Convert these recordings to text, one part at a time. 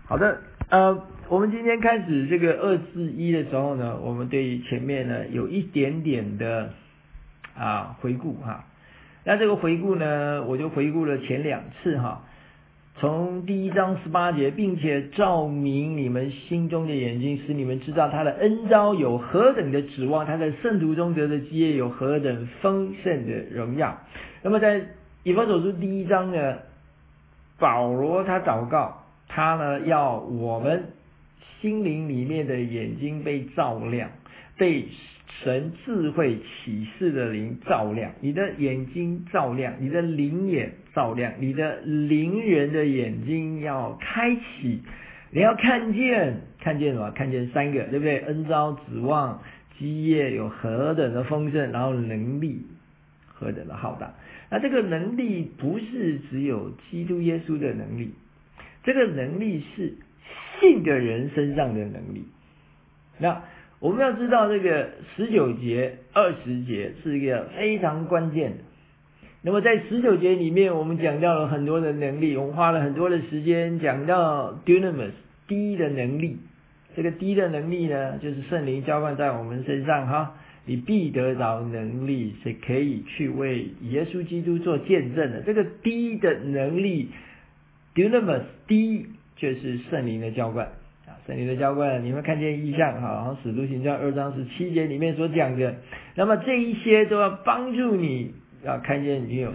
好的，我们今天开始这个241的时候呢，我们对于前面呢有一点点的回顾哈。那这个回顾呢，我就回顾了前2次哈。从第1章18节，并且照明你们心中的眼睛，使你们知道他的恩召有何等的指望，他在圣徒中得的基业有何等丰盛的荣耀。那么在以弗所书第1章呢，保罗他祷告，他呢要我们心灵里面的眼睛被照亮，被神智慧启示的灵照亮，你的眼睛照亮，你的灵眼照亮，你的灵人的眼睛要开启，你要看见什么？看见3个，对不对？恩召、指望、基业有何等的丰盛，然后能力何等的浩大。那这个能力不是只有基督耶稣的能力，这个能力是信的人身上的能力。那我们要知道这个19节、20节是一个非常关键的。那么在19节里面，我们讲到了很多的能力，我们花了很多的时间讲到 dunamis 第一的能力。这个第一的能力呢，就是圣灵浇灌在我们身上哈，你必得着能力，是可以去为耶稣基督做见证的。这个第一的能力 dunamis 第一就是圣灵的浇灌。圣灵的浇灌，你会看见异象，好，然后使徒行传2章17节里面所讲的，那么这一些都要帮助你要看见你有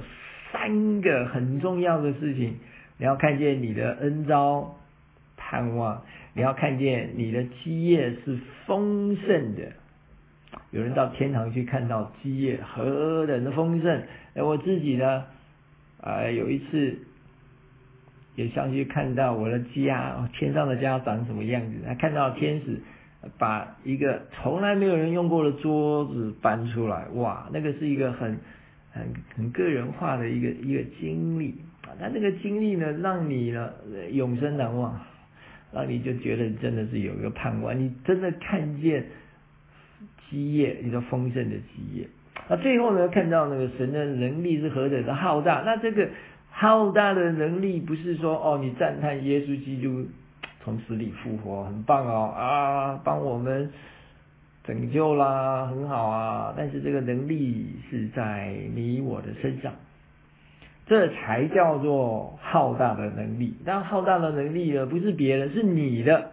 3个很重要的事情，你要看见你的恩召盼望，你要看见你的基业是丰盛的。有人到天堂去看到基业何等的丰盛，我自己呢有一次也上去看到我的家，天上的家长什么样子，还看到天使把一个从来没有人用过的桌子搬出来，哇，那个是一个很个人化的一个经历啊，但那个经历呢，让你呢永生难忘，让你就觉得真的是有一个盼望，你真的看见基业，你的丰盛的基业。那最后呢，看到那个神的能力是何等的浩大，那这个浩大的能力不是说你赞叹耶稣基督从死里复活很棒帮我们拯救啦，很好啊，但是这个能力是在你我的身上，这才叫做浩大的能力。但浩大的能力呢，不是别人，是你的，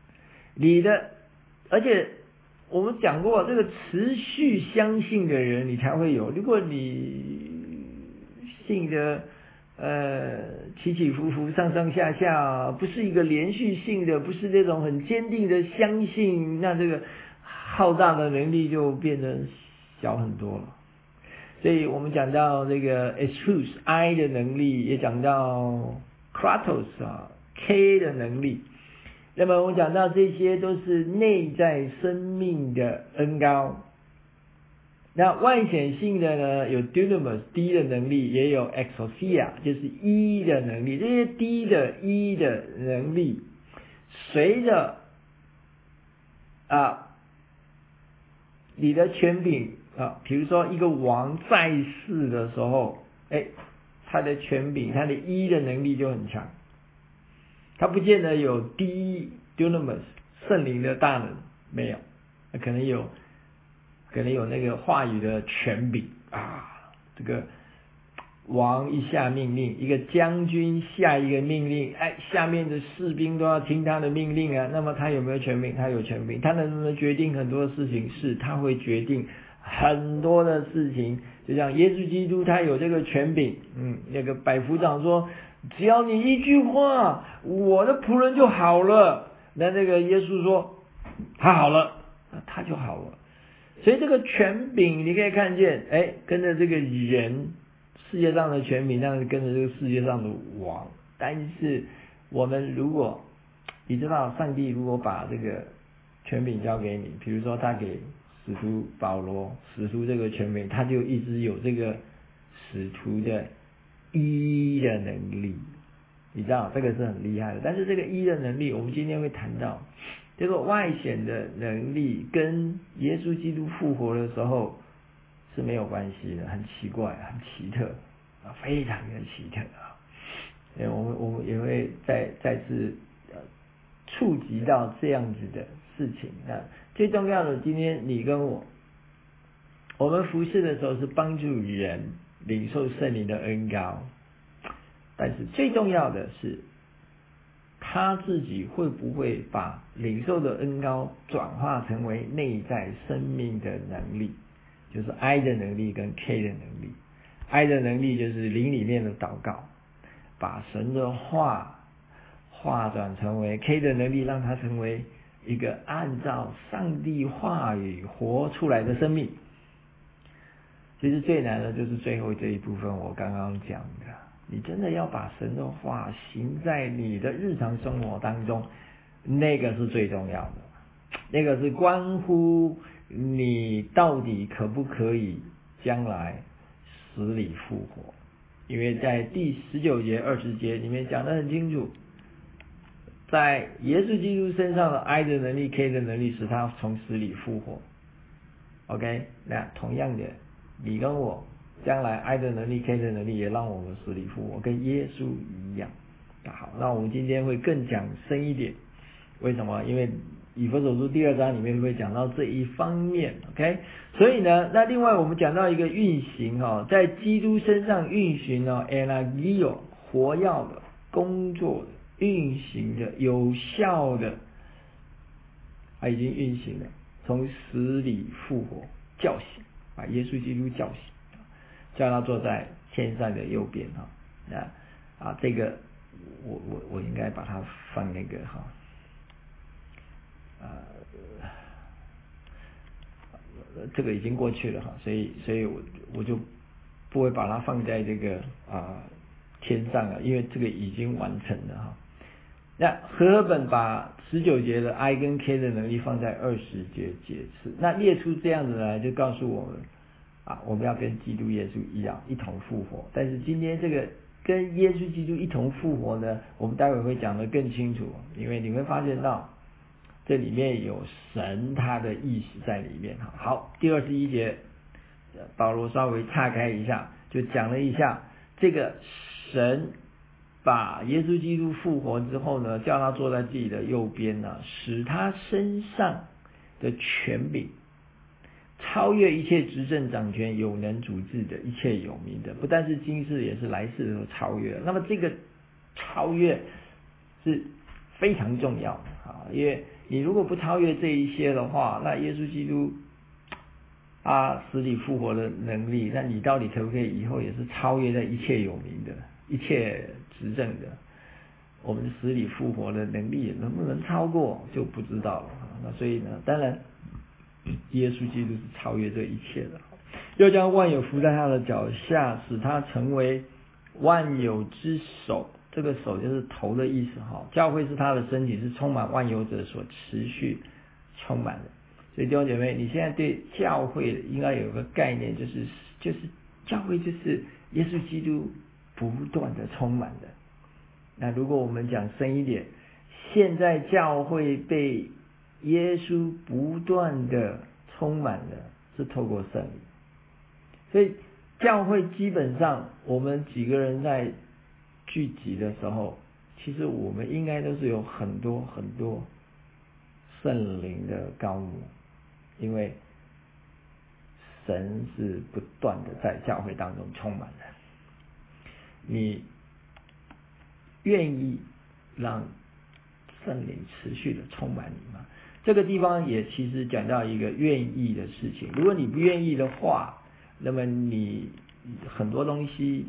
而且我们讲过，这个持续相信的人你才会有。如果你信的起起伏伏上上下下，不是一个连续性的，不是这种很坚定的相信，那这个浩大的能力就变得小很多了。所以我们讲到这个 exus I 的能力，也讲到 kratos K 的能力。那么我们讲到这些都是内在生命的恩膏。那外显性的呢，有 dunamis 低的能力，也有 exousia 就是一的能力。这些低的一的能力，随着你的权柄比如说一个王在世的时候，他的权柄，他的一的能力就很强。他不见得有低 dunamis 圣灵的大能，没有，可能有那个话语的权柄这个王一下命令，一个将军下一个命令，下面的士兵都要听他的命令啊。那么他有没有权柄？他有权柄。他能不能决定很多事情？是，他会决定很多的事情。就像耶稣基督，他有这个权柄。那个百夫长说，只要你一句话，我的仆人就好了。那个耶稣说，他好了，他就好了。所以这个权柄你可以看见，跟着这个人世界上的权柄，当然跟着这个世界上的王。但是我们如果你知道，上帝如果把这个权柄交给你，比如说他给使徒保罗使徒这个权柄，他就一直有这个使徒的一的能力，你知道这个是很厉害的。但是这个一的能力，我们今天会谈到这个外显的能力跟耶稣基督复活的时候是没有关系的，很奇怪，很奇特非常的奇特我们也会再次触及到这样子的事情。那最重要的，今天你跟我们服事的时候是帮助人领受圣灵的恩膏，但是最重要的是他自己会不会把领受的恩膏转化成为内在生命的能力，就是 I 的能力跟 K 的能力。I 的能力就是灵里面的祷告，把神的话化转成为 K 的能力，让它成为一个按照上帝话语活出来的生命。其实最难的就是最后这一部分，我刚刚讲的，你真的要把神的话行在你的日常生活当中，那个是最重要的，那个是关乎你到底可不可以将来死里复活。因为在第19节20节里面讲得很清楚，在耶稣基督身上的 I 的能力 K 的能力使他从死里复活。 OK， 那同样的，你跟我将来 I 的能力 K 的能力也让我们死里复活，跟耶稣一样。好，那我们今天会更讲深一点，为什么？因为以弗所书第2章里面会讲到这一方面。 OK， 所以呢，那另外我们讲到一个运行在基督身上运行，enagio 活跃的工作的运行的有效的，他已经运行了，从死里复活，叫醒，把耶稣基督叫醒，叫他坐在天上的右边。这个我应该把它放那个这个已经过去了所以我就不会把它放在这个天上了，因为这个已经完成了那和合本把19节的 I 跟 K 的能力放在20节解释，那列出这样子来，就告诉我们我们要跟基督耶稣一样一同复活。但是今天这个跟耶稣基督一同复活呢，我们待会会讲得更清楚，因为你会发现到这里面有神他的意识在里面。好，第21节保罗稍微岔开一下，就讲了一下这个神把耶稣基督复活之后呢，叫他坐在自己的右边呢，使他身上的权柄超越一切执政掌权有能主治的一切有名的，不但是今世也是来世都超越。那么这个超越是非常重要的因为你如果不超越这一些的话，那耶稣基督死里复活的能力，那你到底可不可以以后也是超越在一切有名的一切执政的，我们死里复活的能力能不能超过就不知道了。那所以呢，当然耶稣基督是超越这一切的，又将万有伏在他的脚下，使他成为万有之首。这个手就是头的意思教会是他的身体，是充满万有者所持续充满的。所以弟兄姐妹，你现在对教会应该有个概念，就是教会就是耶稣基督不断的充满的。那如果我们讲深一点，现在教会被耶稣不断的充满的是透过圣灵。所以教会基本上我们几个人在聚集的时候，其实我们应该都是有很多很多圣灵的膏抹，因为神是不断的在教会当中充满的。你愿意让圣灵持续的充满你吗？这个地方也其实讲到一个愿意的事情。如果你不愿意的话，那么你很多东西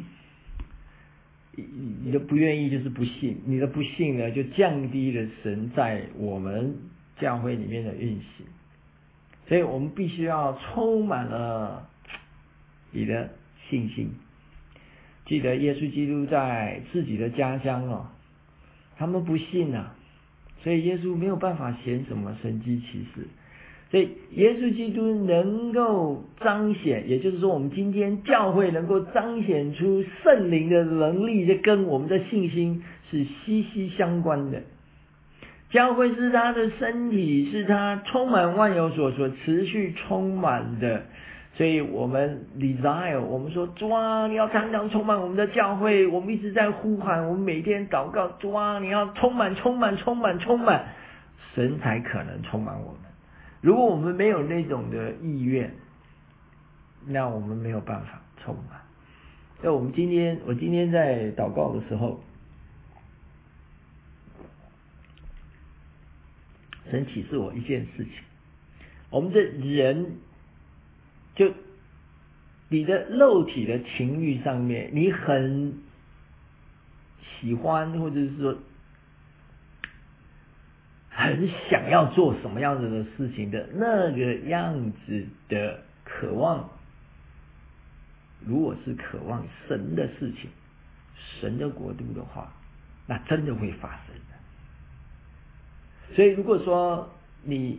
你的不愿意就是不信，你的不信呢就降低了神在我们教会里面的运行。所以我们必须要充满了你的信心。记得耶稣基督在自己的家乡他们不信所以耶稣没有办法显什么神迹奇事。所以耶稣基督能够彰显，也就是说我们今天教会能够彰显出圣灵的能力，这跟我们的信心是息息相关的。教会是他的身体，是他充满万有所持续充满的， 所以我们 desire， 我们说主啊，你要常常充满我们的教会，我们一直在呼喊，我们每天祷告，主啊，你要充满，神才可能充满我们。如果我们没有那种的意愿，那我们没有办法充满。那我今天在祷告的时候，神启示我一件事情，我们的人就你的肉体的情欲上面，你很喜欢，或者是说很想要做什么样子的事情的那个样子的渴望，如果是渴望神的事情，神的国度的话，那真的会发生的。所以如果说你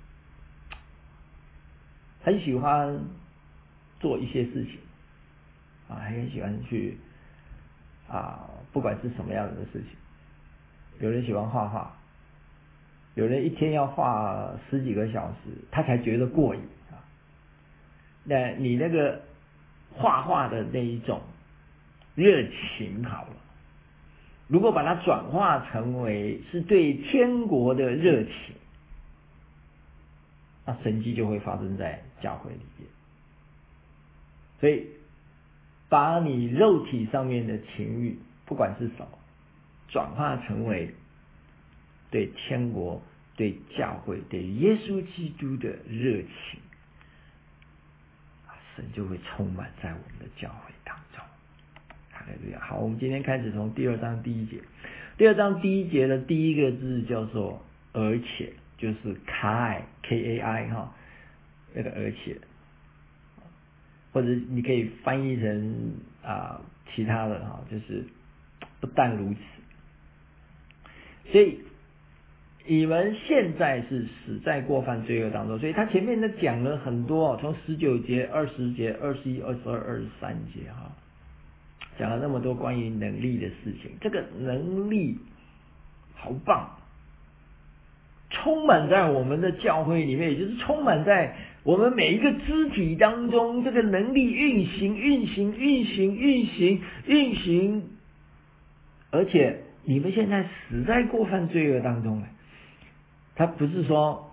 很喜欢做一些事情很喜欢去不管是什么样的事情，有人喜欢画画，有人一天要画10几个小时，他才觉得过瘾那你那个画画的那一种热情好了，如果把它转化成为是对天国的热情，那神迹就会发生在教会里面。所以把你肉体上面的情欲，不管是什么，转化成为对天国、对教会、对耶稣基督的热情，神就会充满在我们的教会当中。哈利路亚。好，我们今天开始从第2章第1节。第2章第1节的第一个字叫做而且，就是 Kai 那个而且，或者你可以翻译成其他的就是不但如此。所以你们现在是死在过犯罪恶当中，所以他前面呢讲了很多从19节、20节、21、22、23节讲了那么多关于能力的事情。这个能力好棒，充满在我们的教会里面，也就是充满在我们每一个肢体当中，这个能力运行，而且你们现在死在过犯罪恶当中。他不是说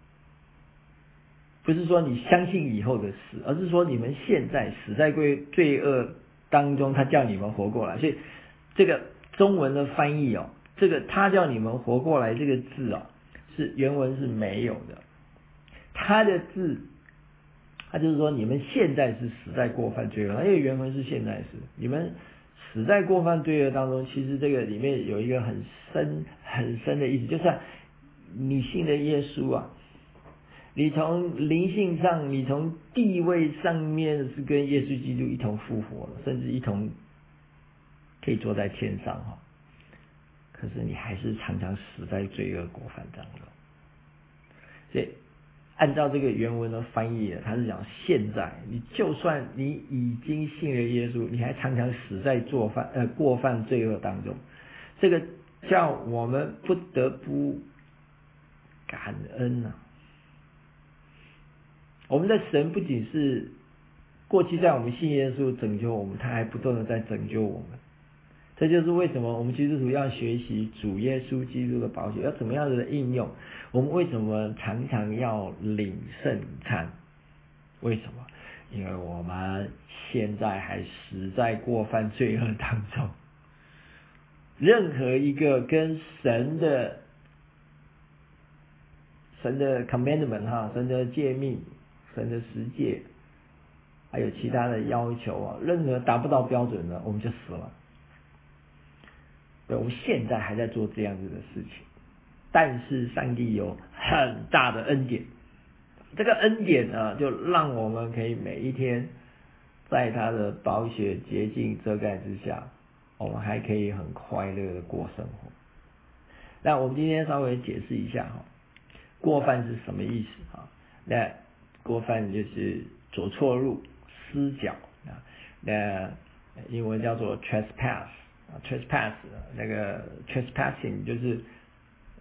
你相信以后的事，而是说你们现在死在罪恶当中，他叫你们活过来。所以这个中文的翻译这个他叫你们活过来这个字是原文是没有的。他的字他就是说你们现在是死在过犯罪恶，因为原文是现在时，你们死在过犯罪恶当中。其实这个里面有一个很深的意思，就是你信的耶稣你从灵性上，你从地位上面是跟耶稣基督一同复活了，甚至一同可以坐在天上可是你还是常常死在罪恶过犯当中。所以按照这个原文的翻译他是讲现在你就算你已经信了耶稣，你还常常死在过犯罪恶当中。这个叫我们不得不感恩我们的神不仅是过去在我们信耶稣拯救我们，他还不断的在拯救我们。这就是为什么我们基督徒要学习主耶稣基督的宝血，要怎么样的应用。我们为什么常常要领圣餐？为什么？因为我们现在还死在过犯罪恶当中。任何一个跟神的 commandment 神的诫命、神的十诫，还有其他的要求任何达不到标准的，我们就死了。我们现在还在做这样子的事情，但是上帝有很大的恩典，这个恩典就让我们可以每一天在他的宝血洁净遮盖之下，我们还可以很快乐的过生活。那我们今天稍微解释一下过犯是什么意思那过犯就是走错路、失脚那英文叫做 trespass，那个 trespassing 就是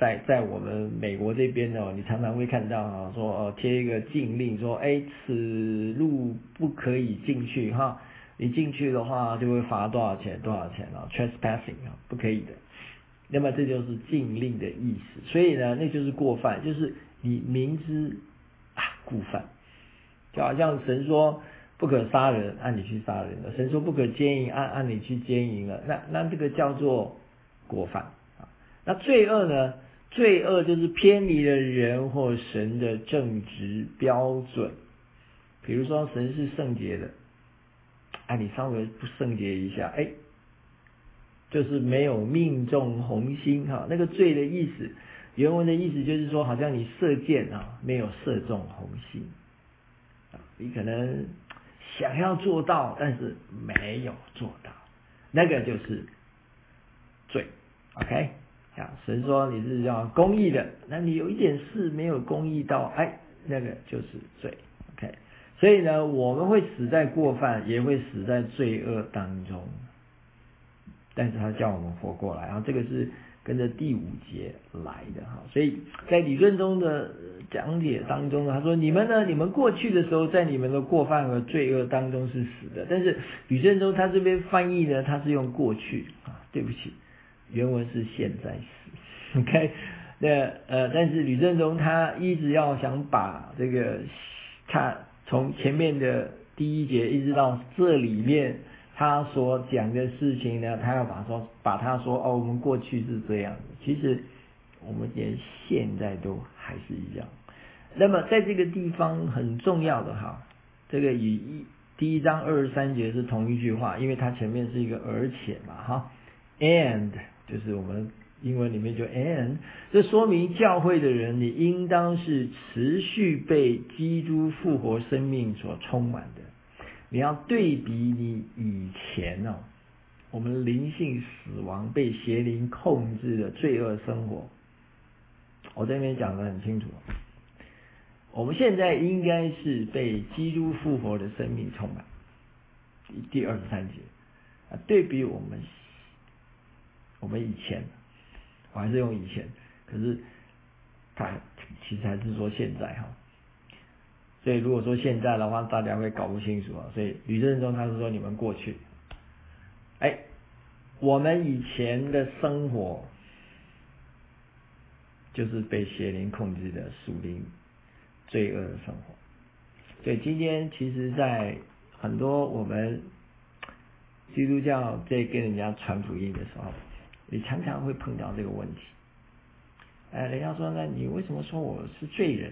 在我们美国这边你常常会看到说贴一个禁令说此路不可以进去你进去的话就会罚多少钱trespassing 不可以的。那么这就是禁令的意思，所以呢那就是过犯，就是你明知故犯，就好像神说不可杀人，按你去杀人了；神说不可奸淫，按你去奸淫了。那这个叫做过犯。那罪恶呢？罪恶就是偏离了人或神的正直标准。比如说神是圣洁的，你稍微不圣洁一下，就是没有命中红心那个罪的意思，原文的意思就是说，好像你射箭没有射中红心，你可能想要做到，但是没有做到，那个就是罪。OK， 神说你是要公义的，那你有一点事没有公义到，那个就是罪。OK， 所以呢，我们会死在过犯，也会死在罪恶当中。但是他叫我们活过来，这个是跟着第5节来的所以在理论中的讲解当中他说你们过去的时候在你们的过犯和罪恶当中是死的，但是吕振中他这边翻译呢，他是用过去对不起，原文是现在时。OK， 但是吕振中他一直要想把这个他从前面的第1节一直到这里面他所讲的事情呢，他要把他说我们过去是这样的，其实我们连现在都还是一样。那么在这个地方很重要的这个与第1章23节是同一句话，因为它前面是一个而且嘛and 就是我们英文里面就 and， 这说明教会的人你应当是持续被基督复活生命所充满的。你要对比你以前我们灵性死亡被邪灵控制的罪恶生活，我这边讲得很清楚，我们现在应该是被基督复活的生命充满。第23节对比我们以前，我还是用以前，可是他其实还是说现在所以如果说现在的话，大家会搞不清楚所以吕振中他是说你们过去，我们以前的生活就是被邪灵控制的属灵罪恶的生活。所以今天其实在很多我们基督教在跟人家传福音的时候，你常常会碰到这个问题。人家说那你为什么说我是罪人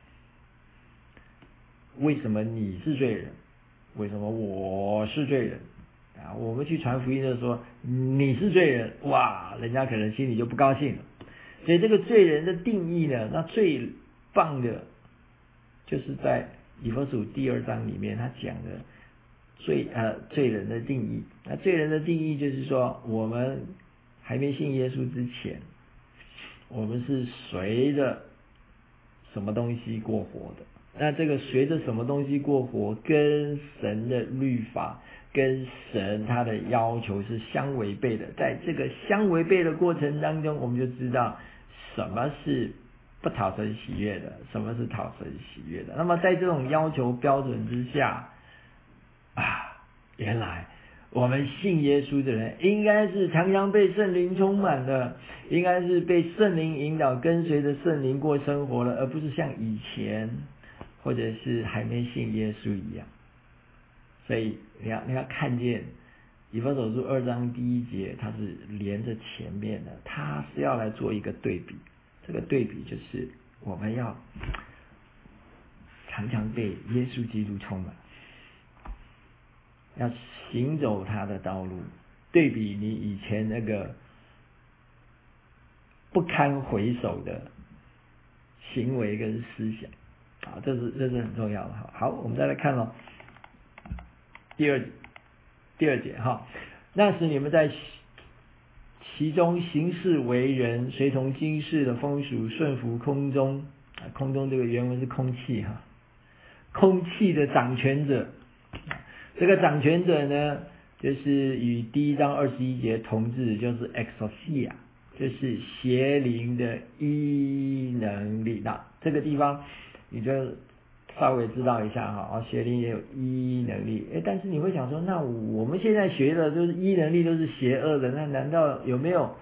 为什么你是罪人？为什么我是罪人？我们去传福音的时候，你是罪人，哇，人家可能心里就不高兴了。所以这个罪人的定义呢，那最棒的就是在以弗所第2章里面他讲的罪人的定义。那罪人的定义就是说，我们还没信耶稣之前，我们是随着什么东西过活的。那这个随着什么东西过活，跟神的律法跟神他的要求是相违背的。在这个相违背的过程当中，我们就知道什么是不讨神喜悦的，什么是讨神喜悦的。那么在这种要求标准之下原来我们信耶稣的人应该是常常被圣灵充满的，应该是被圣灵引导，跟随着圣灵过生活了，而不是像以前或者是还没信耶稣一样。所以你要看见以弗所书2章第1节，它是连着前面的，它是要来做一个对比。这个对比就是我们要常常被耶稣基督充满，要行走他的道路，对比你以前那个不堪回首的行为跟思想这是很重要的。好，我们再来看第二节那时你们在其中行事为人，随从今世的风俗，顺服空中这个原文是空气空气的掌权者。这个掌权者呢，就是与第1章21节同治，就是 exousia， 就是邪灵的医能力。那这个地方你就稍微知道一下哈，邪灵也有医能力。但是你会想说，那我们现在学的就是医能力都是邪恶的，那难道有没有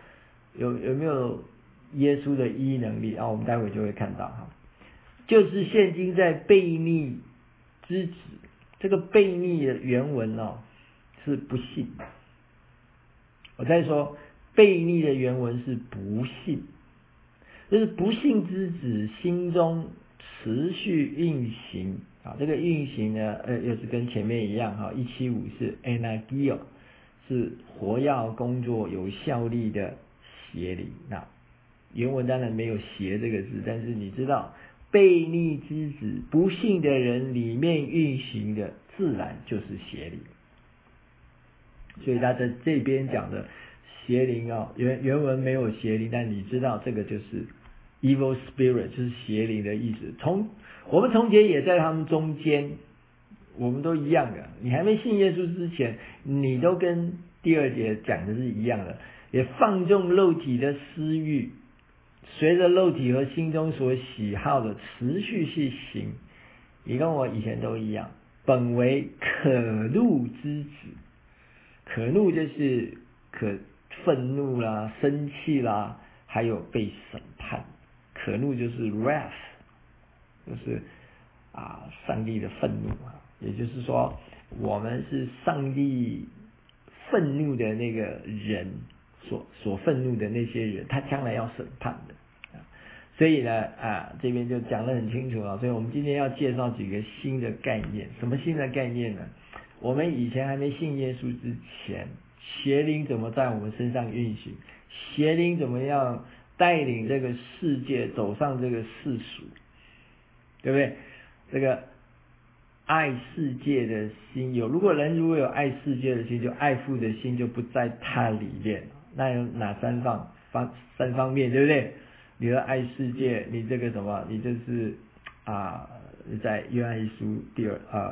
耶稣的医能力？我们待会就会看到哈，就是现今在悖逆之子。这个悖逆的原文是不信。我再说，悖逆的原文是不信，就是不信之子心中持续运行这个运行呢，又是跟前面一样175是 enagio， 是活跃工作有效力的邪灵。那原文当然没有邪这个字，但是你知道悖逆之子不信的人里面运行的自然就是邪灵。所以他在这边讲的邪灵原文没有邪灵，但你知道这个就是 evil spirit， 就是邪灵的意思。我们从前也在他们中间，我们都一样的。你还没信耶稣之前，你都跟第2节讲的是一样的，也放纵肉体的私欲，随着肉体和心中所喜好的持续去行。你跟我以前都一样，本为可怒之子。可怒就是愤怒啦、生气啦，还有被审判。可怒就是 wrath， 就是上帝的愤怒也就是说，我们是上帝愤怒的那个人所愤怒的那些人，他将来要审判的。所以呢这边就讲得很清楚了。所以我们今天要介绍几个新的概念。什么新的概念呢？我们以前还没信耶稣之前，邪灵怎么在我们身上运行？邪灵怎么样带领这个世界走上这个世俗？对不对？这个爱世界的心如果有爱世界的心，就爱父的心就不在他里面。那有哪三方面，对不对？你要爱世界，你这个什么？你就是在约翰一书第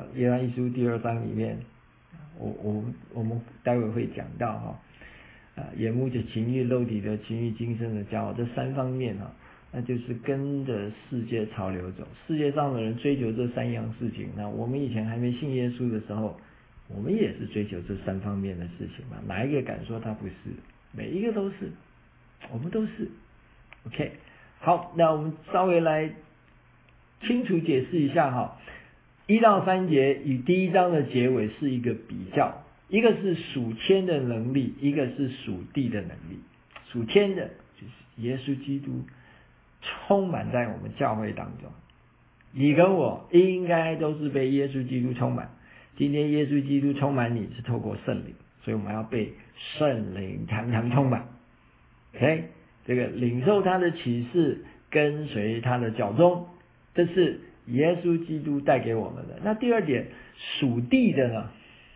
2章里面，我们待会会讲到眼目的情欲、肉体的情欲、今生的骄傲，这3方面那就是跟着世界潮流走。世界上的人追求这3样事情，那我们以前还没信耶稣的时候，我们也是追求这3方面的事情嘛。哪一个敢说他不是？每一个都是，我们都是。OK， 好，那我们稍微来清楚解释一下1到3节与第1章的结尾是一个比较，一个是属天的能力，一个是属地的能力。属天的就是耶稣基督充满在我们教会当中，你跟我应该都是被耶稣基督充满。今天耶稣基督充满你是透过圣灵，所以我们要被圣灵常常充满。OK， 这个领受他的启示，跟随他的教宗，这是耶稣基督带给我们的。那第2点，属地的呢？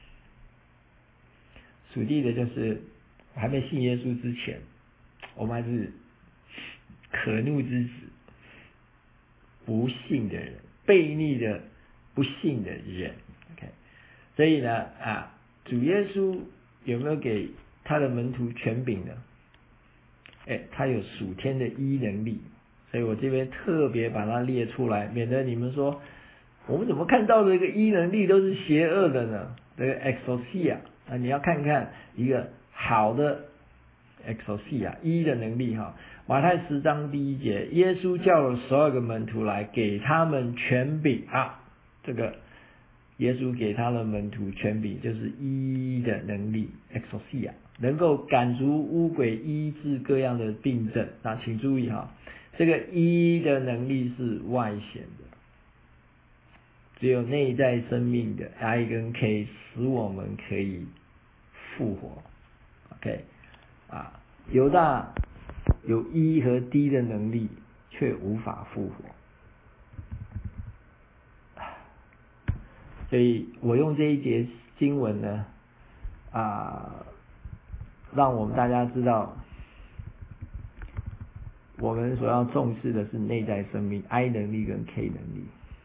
属地的就是还没信耶稣之前，我们还是可怒之子，不信的人，悖逆的不信的人。OK， 所以呢主耶稣有没有给他的门徒权柄呢？他有属天的医能力，所以我这边特别把它列出来，免得你们说我们怎么看到的这个医能力都是邪恶的呢？这个 exousia 你要看看一个好的 exousia 医的能力马太10章第1节，耶稣叫了12个门徒来，给他们权柄这个耶稣给他的门徒权柄就是医的能力 exousia， 能够赶逐污鬼，医治各样的病症。那请注意这个医的能力是外显的，只有内在生命的 I 跟 K 使我们可以复活。 OK 犹大有 E 和 D 的能力，却无法复活。所以我用这一节经文呢让我们大家知道，我们所要重视的是内在生命 I 能力跟 K 能力。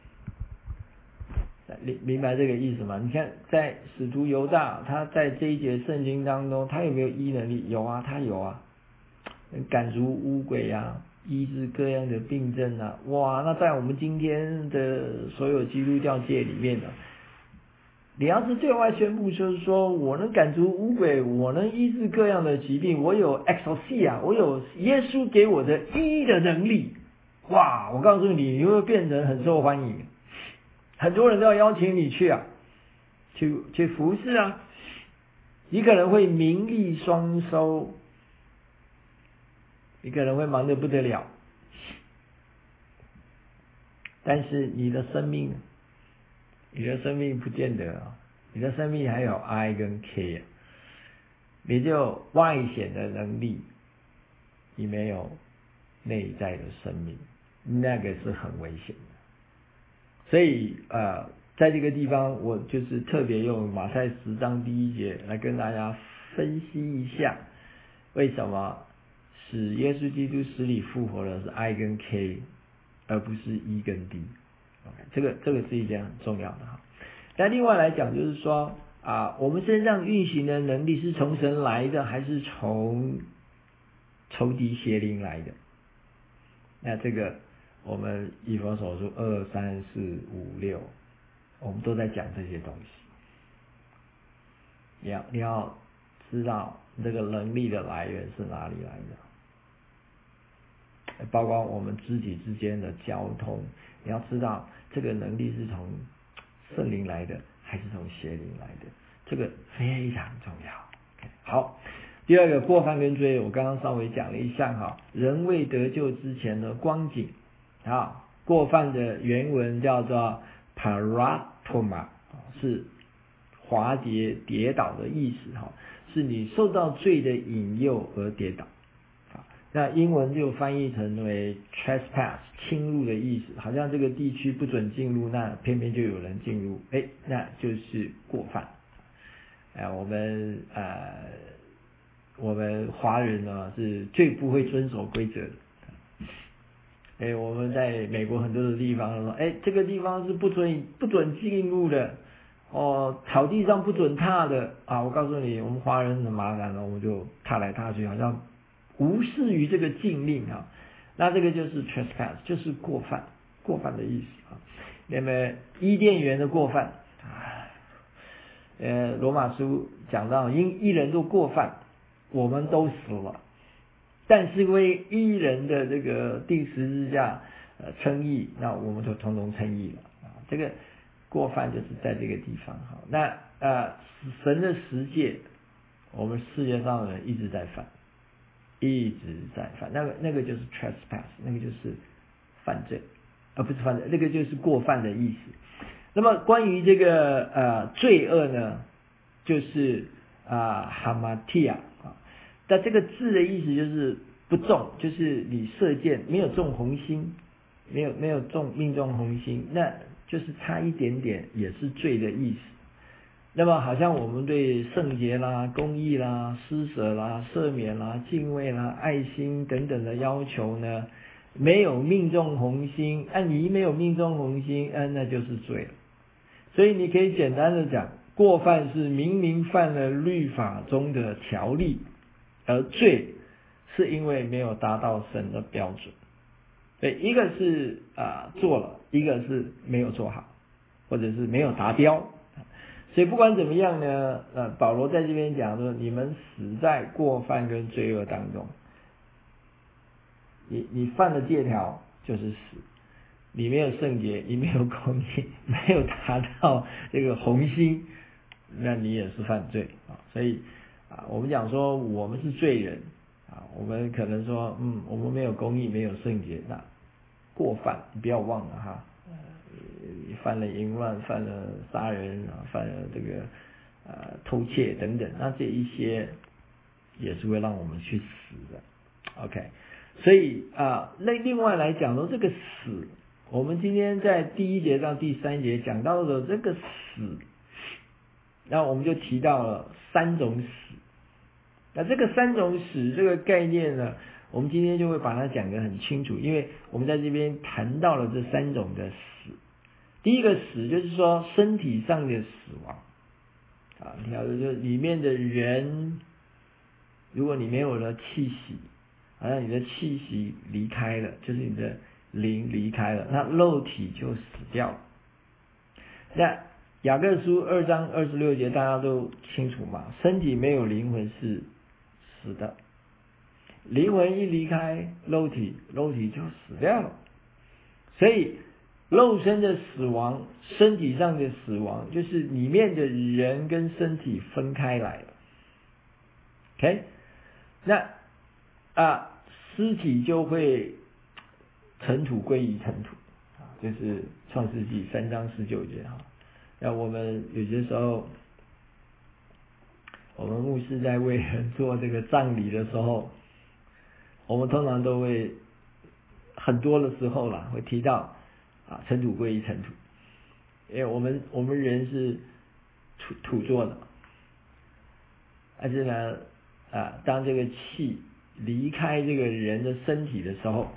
明白这个意思吗？你看在使徒犹大，他在这一节圣经当中，他有没有 E 能力？有他有赶逐污鬼啊，医治各样的病症啊，哇，那在我们今天的所有基督教界里面呢，你要是对外宣布就是说我能赶逐污鬼，我能医治各样的疾病，我有 exousia， 我有耶稣给我的医的能力，哇，我告诉你，你会变成很受欢迎，很多人都要邀请你去啊，去服侍啊，你可能会名利双收，你可能会忙得不得了，但是你的生命不见得啊，你的生命还有 I 跟 K 啊，你就外显的能力，你没有内在的生命，那个是很危险的。所以在这个地方我就是特别用马太10章第1节来跟大家分析一下，为什么使耶稣基督死里复活的是 I 跟 K， 而不是 E 跟 D。 这个是一件很重要的哈。那另外来讲就是说我们身上运行的能力是从神来的，还是从仇敌邪灵来的？那这个我们以弗所书2、3、4、5、6，我们都在讲这些东西。你要知道这个能力的来源是哪里来的，包括我们肢体之间的交通，你要知道这个能力是从圣灵来的还是从邪灵来的，这个非常重要。好，第二个过犯跟罪，我刚刚稍微讲了一下哈，人未得救之前的光景啊，过犯的原文叫做 paratoma， 是滑跌倒的意思哈，是你受到罪的引诱而跌倒。那英文就翻译成为 trespass， 侵入的意思，好像这个地区不准进入，那偏偏就有人进入，那就是过犯。我们华人呢是最不会遵守规则的。我们在美国很多的地方说，这个地方是不准进入的，草地上不准踏的啊！我告诉你，我们华人很麻烦了，我们就踏来踏去，好像无视于这个禁令啊。那这个就是 trespass， 就是过犯的意思啊。那么伊甸园的过犯罗马书讲到，因一人都过犯，我们都死了，但是为一人的这个钉十字架称义，那我们就统统称义了啊。这个过犯就是在这个地方。好，那神的十诫，我们世界上的人一直在犯，那个就是 trespass， 那个就是犯罪，不是犯罪，那个就是过犯的意思。那么关于这个罪恶呢，就是hamatia 啊，但这个字的意思就是不中，就是你射箭没有中红心，没有命中红心，那就是差一点点也是罪的意思。那么好像我们对圣洁啦、公义啦、施舍啦、赦免啦、敬畏啦、爱心等等的要求呢，没有命中红心，你没有命中红心，那就是罪了。所以你可以简单的讲，过犯是明明犯了律法中的条例，而罪是因为没有达到神的标准。对，一个是做了，一个是没有做好，或者是没有达标。所以不管怎么样呢，保罗在这边讲说，你们死在过犯跟罪恶当中。你犯了戒条就是死，你没有圣洁，你没有公义，没有达到这个红心，那你也是犯罪啊。所以我们讲说我们是罪人我们可能说我们没有公义，没有圣洁，那过犯你不要忘了哈，犯了淫乱，犯了杀人犯了这个偷窃等等，那这一些也是会让我们去死的。 OK， 所以那另外来讲说这个死，我们今天在第1节到第3节讲到的这个死，那我们就提到了3种死。那这个3种死这个概念呢，我们今天就会把它讲得很清楚，因为我们在这边谈到了这3种的死。第一个死就是说身体上的死亡你看就里面的人，如果你没有了气息， 好像你的气息离开了，就是你的灵离开了，那肉体就死掉了。那雅各书2章26节大家都清楚嘛，身体没有灵魂是死的，灵魂一离开肉体，肉体就死掉了。所以肉身的死亡，身体上的死亡，就是里面的人跟身体分开来了。OK， 那尸体就会尘土归于尘土，就是创世纪3章19节哈。那我们有些时候，我们牧师在为人做这个葬礼的时候，我们通常都会很多的时候啦，会提到尘土归于尘土，因为我们人是土做的，但是呢当这个气离开这个人的身体的时候，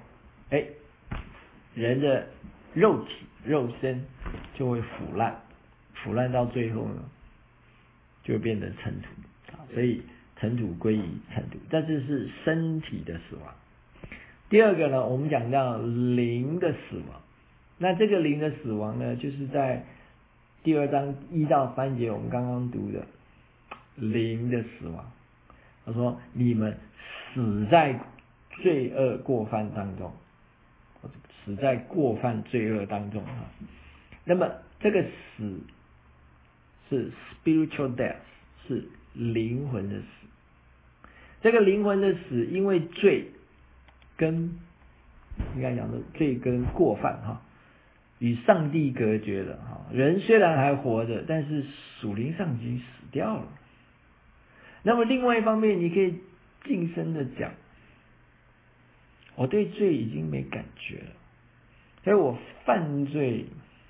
人的肉身就会腐烂到最后呢，就会变成尘土所以尘土归于尘土，这就是身体的死亡。第二个呢，我们讲到灵的死亡。那这个灵的死亡呢，就是在第2章1到3节我们刚刚读的灵的死亡。他说你们死在罪恶过犯当中，死在过犯罪恶当中那么这个死是 spiritual death， 是灵魂的死。这个灵魂的死，因为罪跟应该讲的罪跟过犯与上帝隔绝了人虽然还活着，但是属灵上已经死掉了。那么另外一方面，你可以近身的讲，我对罪已经没感觉了，所以我犯罪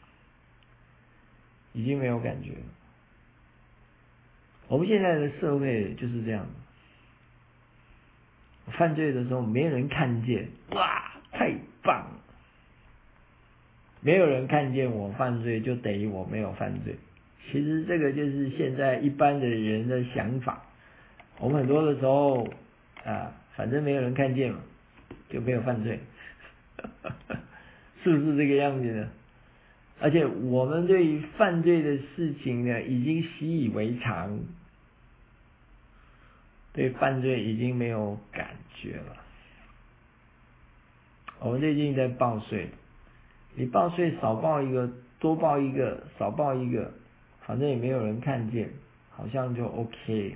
已经没有感觉了。我们现在的社会就是这样，犯罪的时候没人看见，哇，太棒了！没有人看见我犯罪，就等于我没有犯罪。其实这个就是现在一般的人的想法。我们很多的时候反正没有人看见嘛，就没有犯罪，是不是这个样子呢？而且我们对于犯罪的事情呢，已经习以为常，对犯罪已经没有感觉了。我们最近在报税，你报税少报一个，多报一个，少报一个，反正也没有人看见，好像就 OK。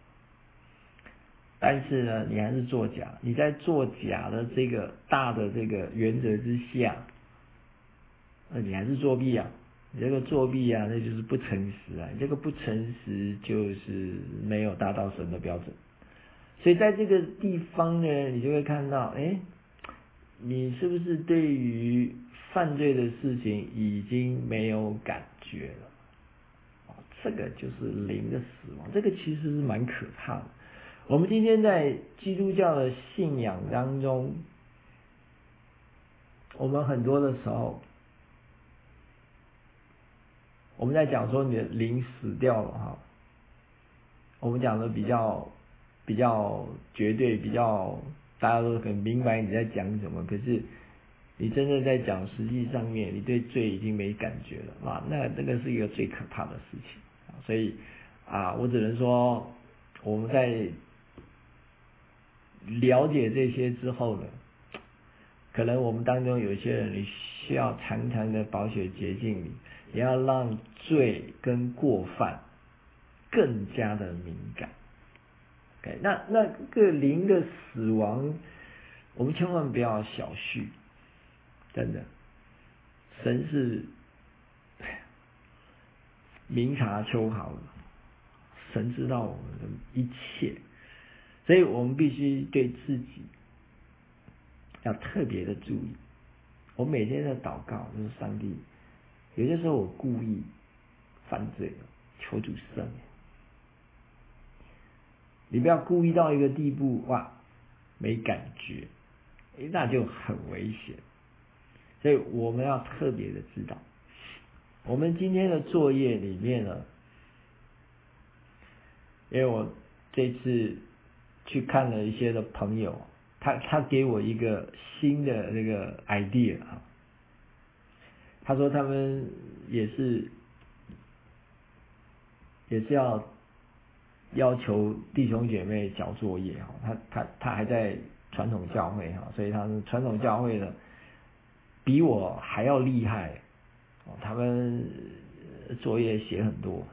但是呢，你还是作假。你在作假的这个大的这个原则之下，你还是作弊啊！你这个作弊那就是不诚实你这个不诚实就是没有达到神的标准。所以在这个地方呢，你就会看到，你是不是对于犯罪的事情已经没有感觉了？这个就是灵的死亡，这个其实是蛮可怕的。我们今天在基督教的信仰当中，我们很多的时候，我们在讲说你的灵死掉了我们讲的比较绝对，比较大家都很明白你在讲什么。可是你真的在讲实际上面，你对罪已经没感觉了那这个是一个最可怕的事情。所以我只能说，我们在了解这些之后呢，可能我们当中有些人你需要常常的宝血洁净你要让罪跟过犯更加的敏感。那个灵的死亡，我们千万不要小觑，真的，神是明察秋毫的，神知道我们的一切，所以我们必须对自己要特别的注意。我每天的祷告就是上帝，有些时候我故意犯罪了，求主赦免。你不要故意到一个地步，没感觉，那就很危险。所以我们要特别的知道，我们今天的作业里面呢，因为我这次去看了一些的朋友， 他给我一个新的那个 idea 啊，他说他们也是要求弟兄姐妹交作业哈，他还在传统教会哈，所以他们传统教会的比我还要厉害哦，他们作业写很多。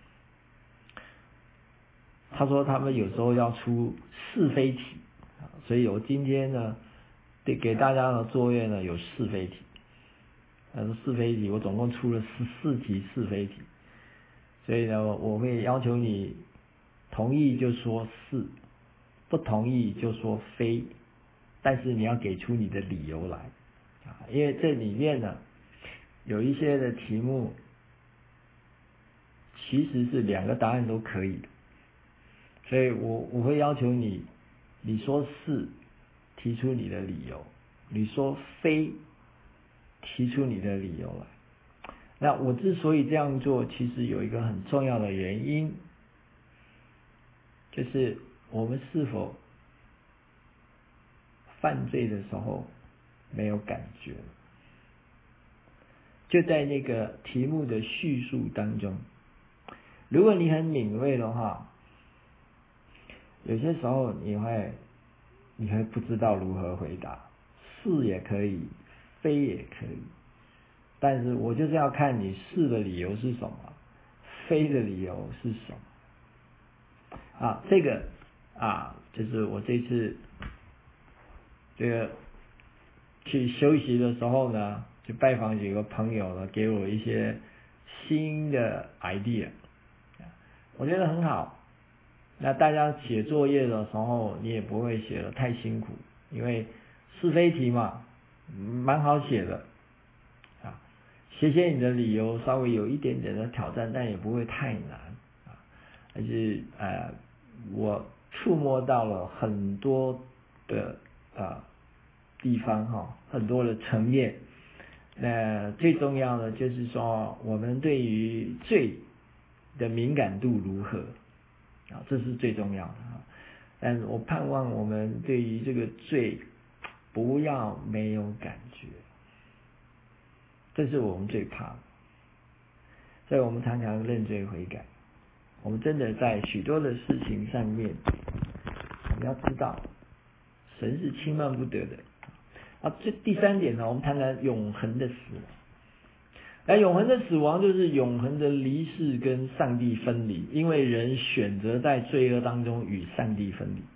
他说他们有时候要出是非题，所以我今天呢得给大家的作业呢有是非题。但是是非题我总共出了14题是非题，所以呢我会要求你同意就说是，不同意就说非，但是你要给出你的理由来啊，因为这里面呢有一些的题目其实是2个答案都可以的，所以我会要求你说是提出你的理由，你说非提出你的理由来。那我之所以这样做，其实有一个很重要的原因，就是我们是否犯罪的时候没有感觉，就在那个题目的叙述当中，如果你很敏锐的话，有些时候你会不知道如何回答，是也可以，非也可以，但是我就是要看你是的理由是什么，非的理由是什么啊？这个啊，就是我这次这个去休息的时候呢，就拜访几个朋友呢，给我一些新的 idea， 我觉得很好。那大家写作业的时候，你也不会写得太辛苦，因为是非题嘛，蛮好写的啊。写你的理由，稍微有一点点的挑战，但也不会太难啊。而且我触摸到了很多的地方哈，很多的层面。那最重要的就是说，我们对于罪的敏感度如何啊，这是最重要的啊。但我盼望我们对于这个罪不要没有感觉，这是我们最怕的。所以我们常常认罪悔改，我们真的在许多的事情上面，我们要知道神是轻慢不得的啊。这第3点呢，我们谈谈永恒的死亡。那永恒的死亡就是永恒的离世跟上帝分离，因为人选择在罪恶当中与上帝分离。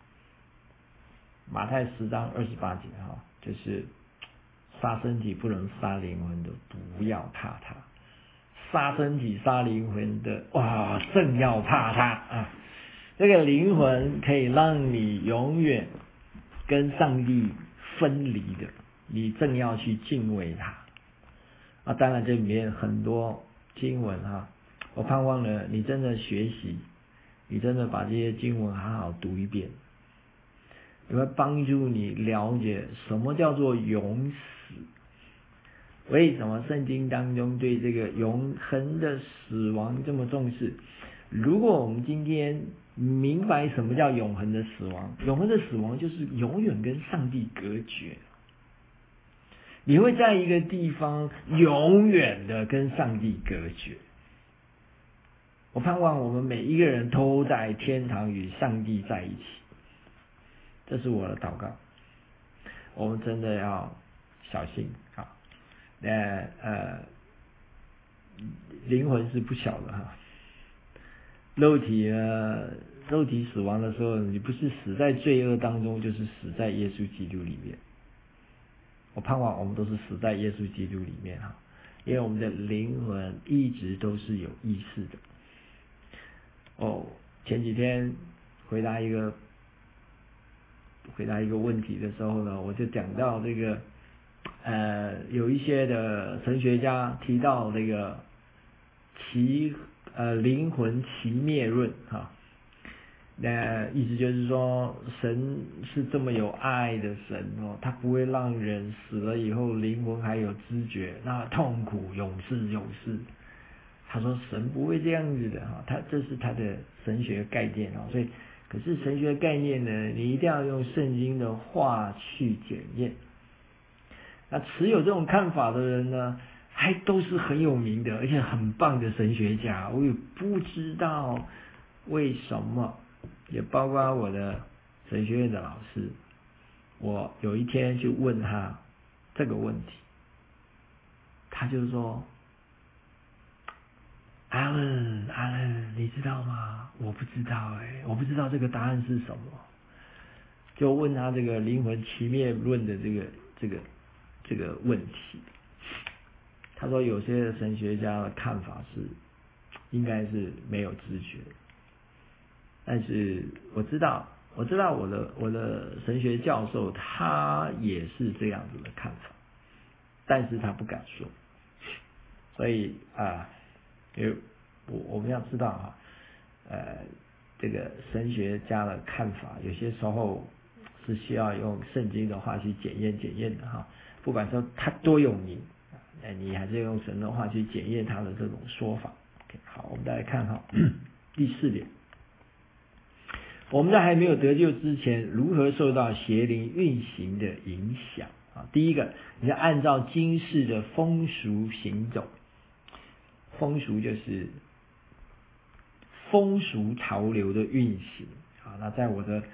马太10章28节就是杀身体不能杀灵魂的，不要怕他；杀身体杀灵魂的，哇，正要怕他啊！这个灵魂可以让你永远跟上帝分离的，你正要去敬畏他啊！当然这里面很多经文我盼望呢你真的学习，你真的把这些经文好好读一遍，也会帮助你了解什么叫做永死，为什么圣经当中对这个永恒的死亡这么重视。如果我们今天明白什么叫永恒的死亡，永恒的死亡就是永远跟上帝隔绝，你会在一个地方永远的跟上帝隔绝。我盼望我们每一个人都在天堂与上帝在一起，这是我的祷告。我们真的要小心啊！灵魂是不小的肉体死亡的时候，你不是死在罪恶当中，就是死在耶稣基督里面。我盼望我们都是死在耶稣基督里面因为我们的灵魂一直都是有意识的。前几天回答一个问题的时候呢，我就讲到这个有一些的神学家提到这个灵魂其灭论那意思就是说，神是这么有爱的神他不会让人死了以后灵魂还有知觉，那痛苦永世。他说神不会这样子的这是他的神学概念所以可是神学概念呢，你一定要用圣经的话去检验。那持有这种看法的人呢，还都是很有名的，而且很棒的神学家。我也不知道为什么，也包括我的神学院的老师，我有一天去问他这个问题，他就说Alan，你知道吗？我不知道我不知道这个答案是什么。就问他这个灵魂奇灭论的这个问题。他说有些神学家的看法是应该是没有知觉，但是我知道我的神学教授他也是这样子的看法，但是他不敢说。所以因为我们要知道这个神学家的看法有些时候是需要用圣经的话去检验的不管说他多有名，你还是要用神的话去检验他的这种说法。好，我们再来看第4点，我们在还没有得救之前，如何受到邪灵运行的影响第一个，你要按照今世的风俗行走。风俗就是风俗潮流的运行那在我的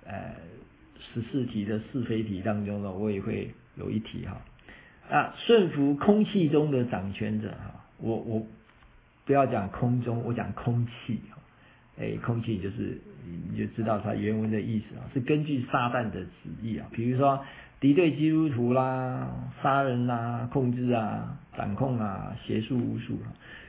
14题的是非题当中呢，我也会有一题顺服空气中的掌权者我不要讲空中，我讲空气空气就是你就知道它原文的意思是根据撒旦的旨意比如说敌对基督徒啦、杀人啦、控制掌控邪术巫术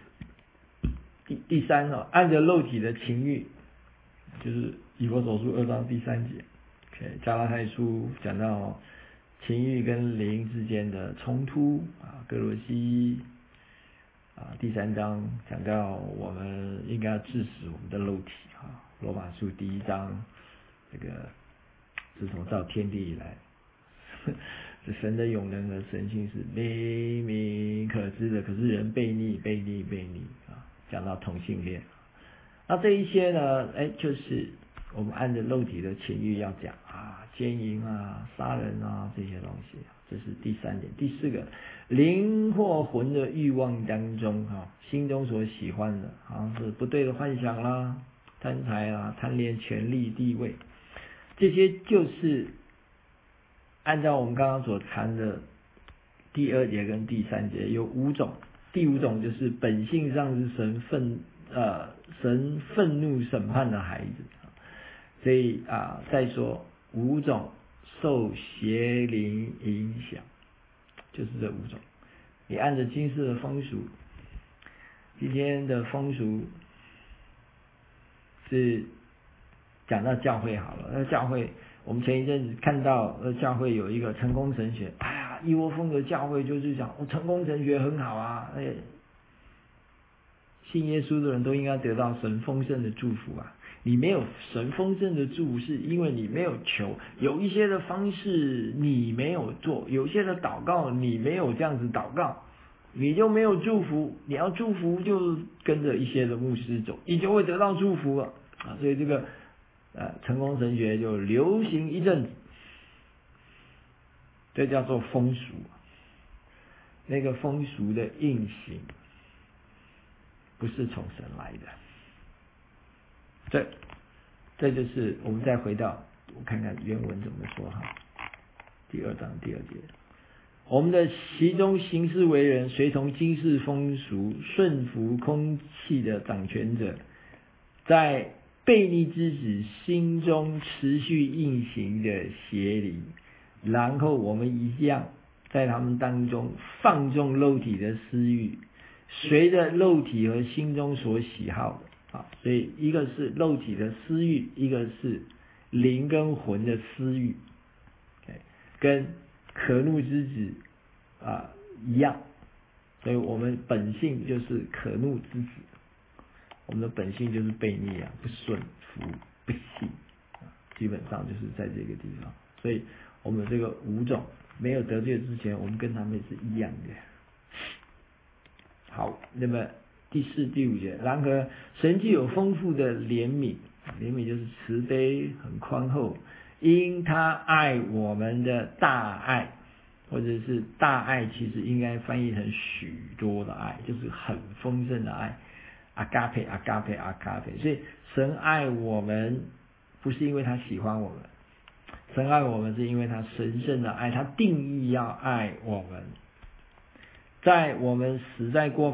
第三按着肉体的情欲，就是以弗所书2章第3节加拉太书讲到情欲跟灵之间的冲突哥罗西第3章讲到我们应该要治死我们的肉体罗马书第1章这个自从造天地以来神的永能和神性是明明可知的，可是人悖逆讲到同性恋那这一些呢就是我们按着肉体的情欲要讲奸淫杀人这些东西，这是第3点。第4个，灵或魂的欲望当中心中所喜欢的是不对的幻想啦、贪财贪恋权力地位，这些就是按照我们刚刚所谈的第2节跟第3节有5种。第5种就是本性上是神愤怒审判的孩子。所以再说5种受邪灵影响，就是这5种。你按着今世的风俗，今天的风俗是讲到教会好了，那教会我们前一阵子看到教会有一个成功神学，一窝蜂的教会就是讲成功神学很好信耶稣的人都应该得到神丰盛的祝福你没有神丰盛的祝福是因为你没有求，有一些的方式你没有做，有些的祷告你没有这样子祷告，你就没有祝福。你要祝福就跟着一些的牧师走，你就会得到祝福了所以这个成功神学就流行一阵子，这叫做风俗。那个风俗的运行不是从神来的。这就是我们再回到我看看原文怎么说第2章第2节，我们的其中行事为人，随从今世风俗，顺服空气的掌权者，在悖逆之子心中持续运行的邪灵，然后我们一样在他们当中放纵肉体的私欲，随着肉体和心中所喜好的所以一个是肉体的私欲，一个是灵跟魂的私欲跟可怒之子一样。所以我们本性就是可怒之子，我们的本性就是悖逆不顺服不信基本上就是在这个地方。所以我们这个5种没有得罪之前，我们跟他们是一样的。好，那么第4、第5节，然而神既有丰富的怜悯， 怜悯就是慈悲，很宽厚，因他爱我们的大爱，或者是大爱，其实应该翻译成许多的爱，就是很丰盛的爱，阿嘎佩，阿嘎佩，阿嘎佩。所以神爱我们，不是因为他喜欢我们，神爱我们是因为他神圣的爱，他定义要爱我们，在我们死在过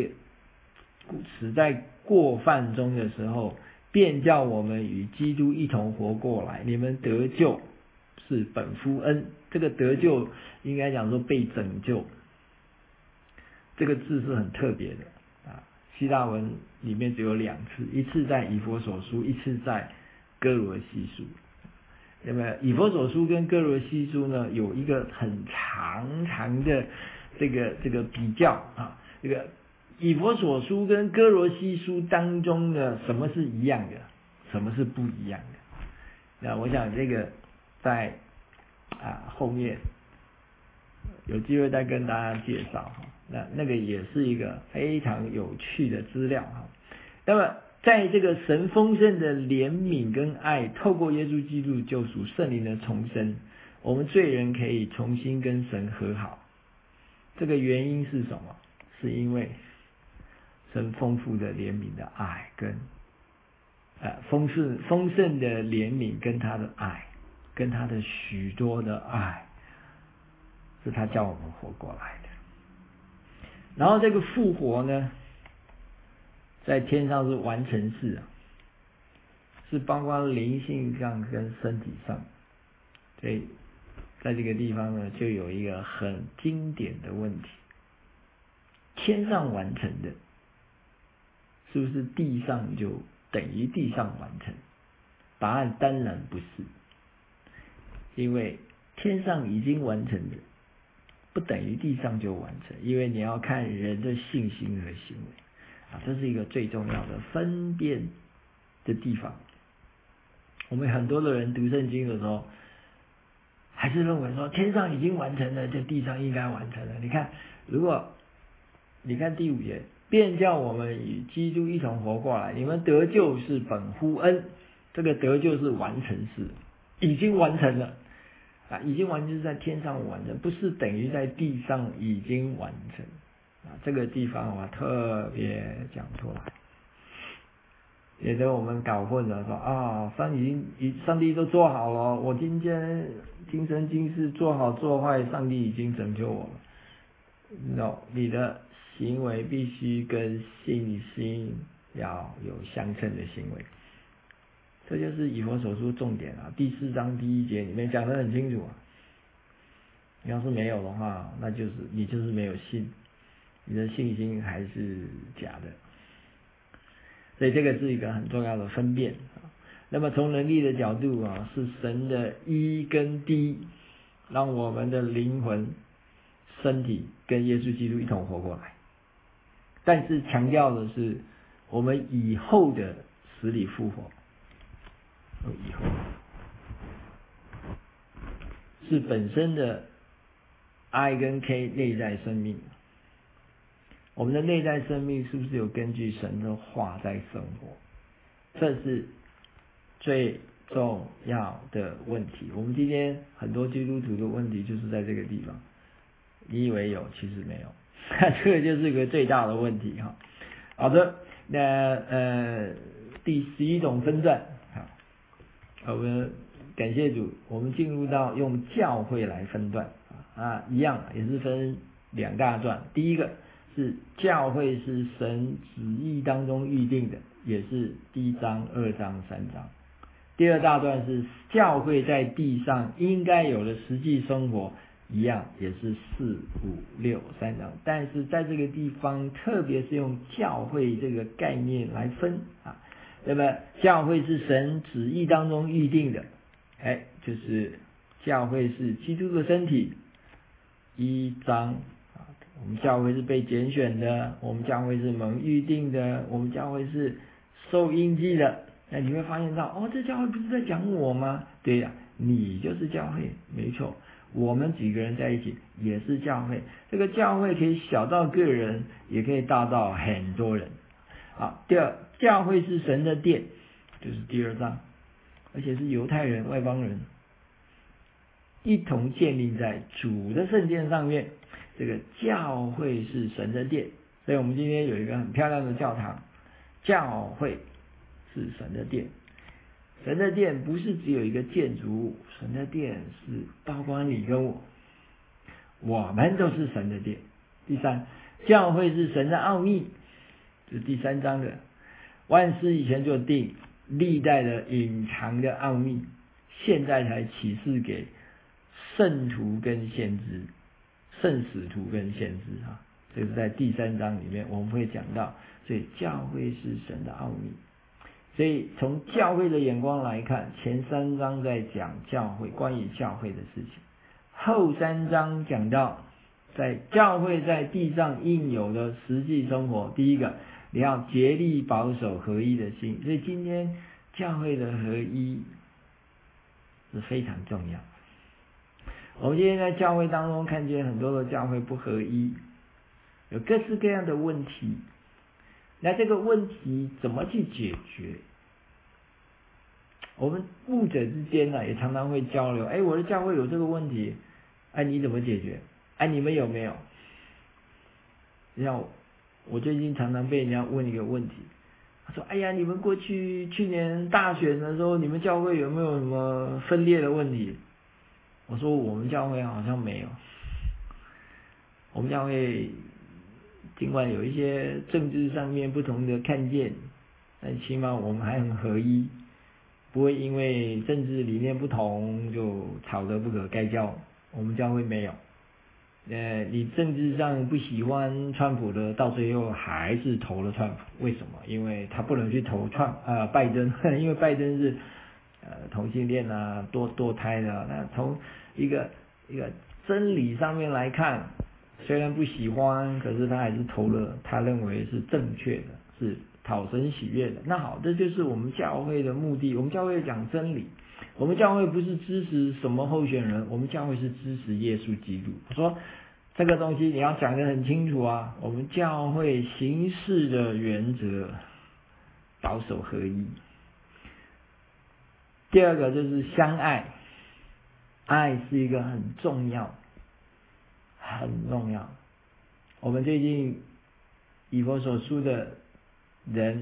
犯中的时候，便叫我们与基督一同活过来。你们得救是本乎恩，这个得救应该讲说被拯救，这个字是很特别的啊。希腊文里面只有2次，一次在以弗所书，一次在哥罗西书。那么以弗所书跟哥罗西书呢，有一个很长的这个比较啊，这个以弗所书跟哥罗西书当中呢，什么是一样的，什么是不一样的？那我想这个在后面有机会再跟大家介绍哈。那个也是一个非常有趣的资料哈。那么在这个神丰盛的怜悯跟爱，透过耶稣基督救赎圣灵的重生，我们罪人可以重新跟神和好。这个原因是什么？是因为神丰富的怜悯的爱跟丰盛的怜悯跟他的爱，跟他的许多的爱，是他叫我们活过来的。然后这个复活呢，在天上是完成式是包括灵性上跟身体上。所以在这个地方呢，就有一个很经典的问题：天上完成的，是不是地上就等于地上完成？答案当然不是，因为天上已经完成的，不等于地上就完成，因为你要看人的信心和行为这是一个最重要的分辨的地方。我们很多的人读圣经的时候，还是认为说天上已经完成了，就地上应该完成了。你看，如果你看第5节，便叫我们与基督一同活过来，你们得救是本乎恩。这个得救是完成式，已经完成了已经完成是在天上完成，不是等于在地上已经完成这个地方我特别讲出来，也得我们搞混了，说上帝都做好了，我今天今生今世做好做坏，上帝已经拯救我了。No， 你的行为必须跟信心要有相称的行为，这就是以弗所书重点第4章第1节里面讲得很清楚你要是没有的话，那就是你就是没有信，你的信心还是假的。所以这个是一个很重要的分辨那么从能力的角度是神的一跟D，让我们的灵魂身体跟耶稣基督一同活过来，但是强调的是我们以后的死里复活，以后是本身的 I 跟 K 内在生命。我们的内在生命是不是有根据神的话在生活？这是最重要的问题。我们今天很多基督徒的问题就是在这个地方，你以为有，其实没有，这个就是一个最大的问题好的，那第11种分段我们感谢主，我们进入到用教会来分段一样也是分2大段。第一个是教会是神旨意当中预定的，也是第1章、2章、3章。第2大段是教会在地上应该有的实际生活，一样也是4、5、6、3章。但是在这个地方，特别是用教会这个概念来分那么教会是神旨意当中预定的，就是教会是基督的身体，1章我们教会是被拣选的，我们教会是蒙预定的，我们教会是受印记的。那你会发现到这教会不是在讲我吗？对呀，你就是教会，没错，我们几个人在一起也是教会。这个教会可以小到个人，也可以大到很多人。第二，教会是神的殿， 就是第2章，而且是犹太人、外邦人一同建立在主的圣殿上面。这个教会是神的殿，所以我们今天有一个很漂亮的教堂。教会是神的殿，神的殿不是只有一个建筑物，神的殿是包括你跟我们都是神的殿。第3，教会是神的奥秘，这是第3章的。万事以前就定，历代的隐藏的奥秘，现在才启示给圣徒跟先知、圣使徒跟先知啊。这是在第3章里面我们会讲到，所以教会是神的奥秘。所以从教会的眼光来看，前3章在讲教会，关于教会的事情，后3章讲到在教会在地上应有的实际生活。第一个，你要竭力保守合一的心，所以今天教会的合一是非常重要。我们今天在教会当中看见很多的教会不合一，有各式各样的问题，那这个问题怎么去解决？我们牧者之间呢，也常常会交流，我的教会有这个问题，你怎么解决？你们有没有？像我最近常常被人家问一个问题，他说你们过去年大选的时候，你们教会有没有什么分裂的问题？我说我们教会好像没有，我们教会尽管有一些政治上面不同的看见，但起码我们还很合一，不会因为政治理念不同就吵得不可开交。我们教会没有。你政治上不喜欢川普的，到最后还是投了川普。为什么？因为他不能去投拜登，因为拜登是同性恋啊，堕胎的。那从一个真理上面来看，虽然不喜欢，可是他还是投了他认为是正确的，是讨神喜悦的。那好，这就是我们教会的目的。我们教会讲真理，我们教会不是支持什么候选人，我们教会是支持耶稣基督。我说这个东西你要讲得很清楚啊。我们教会行事的原则保守合一。第2个就是相爱，爱是一个很重要。我们最近以弗所书的人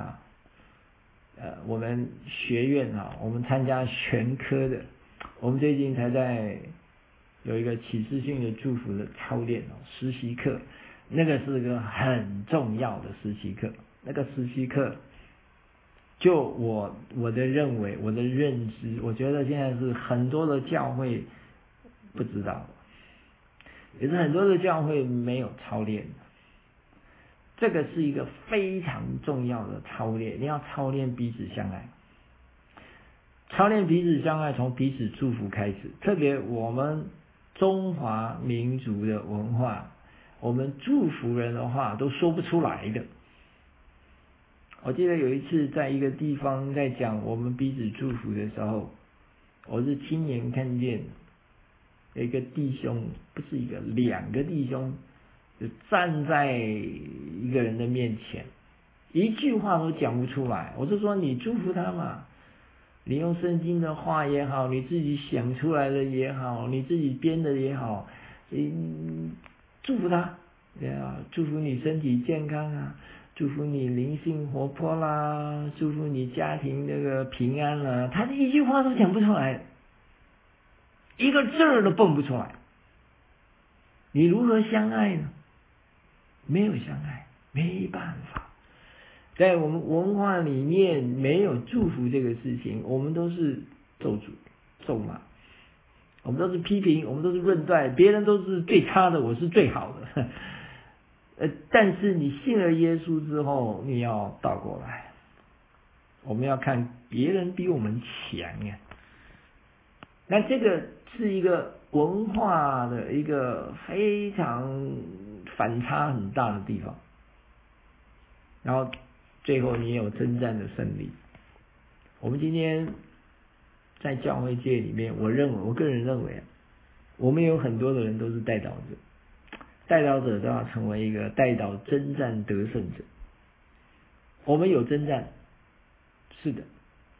我们学院我们参加全科的，我们最近才在有一个启示性的祝福的操练实习课，那个是个很重要的实习课。那个实习课就我的认为，我的认知，我觉得现在是很多的教会不知道，也是很多的教会没有操练。这个是一个非常重要的操练，你要操练彼此相爱。操练彼此相爱，从彼此祝福开始。特别我们中华民族的文化，我们祝福人的话都说不出来的。我记得有一次在一个地方在讲我们彼此祝福的时候，我是亲眼看见有一个弟兄，不是一个，2个弟兄就站在一个人的面前，一句话都讲不出来。我就说你祝福他嘛，你用圣经的话也好，你自己想出来的也好，你自己编的也好，祝福他，祝福你身体健康啊，祝福你灵性活泼啦，祝福你家庭那个平安啦。他一句话都讲不出来，一个字儿都蹦不出来。你如何相爱呢？没有相爱，没办法。在我们文化里面没有祝福这个事情，我们都是咒诅、咒骂，我们都是批评，我们都是论断，别人都是最差的，我是最好的。但是你信了耶稣之后，你要倒过来，我们要看别人比我们强呀。那这个是一个文化的一个非常反差很大的地方，然后最后你有征战的胜利。我们今天在教会界里面，我个人认为我们有很多的人都是代祷者，代祷者都要成为一个代祷征战得胜者。我们有征战，是的，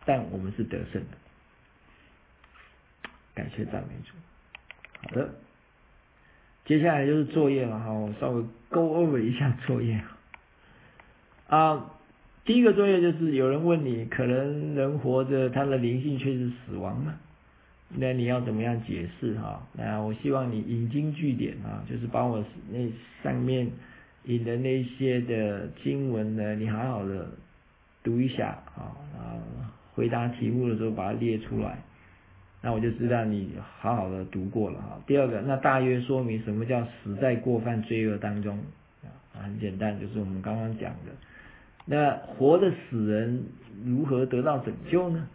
但我们是得胜的。感谢赞美主。好的，接下来就是作业了哈，我稍微 go over 一下作业第一个作业就是有人问你，可能人活着，他的灵性却是死亡嘛？那你要怎么样解释哈？那我希望你引经据典就是把我那上面引的那些的经文呢，你好好的读一下回答题目的时候把它列出来，那我就知道你好好的读过了第二个，那大约说明什么叫死在过犯罪恶当中很简单，就是我们刚刚讲的。那活的死人如何得到拯救呢？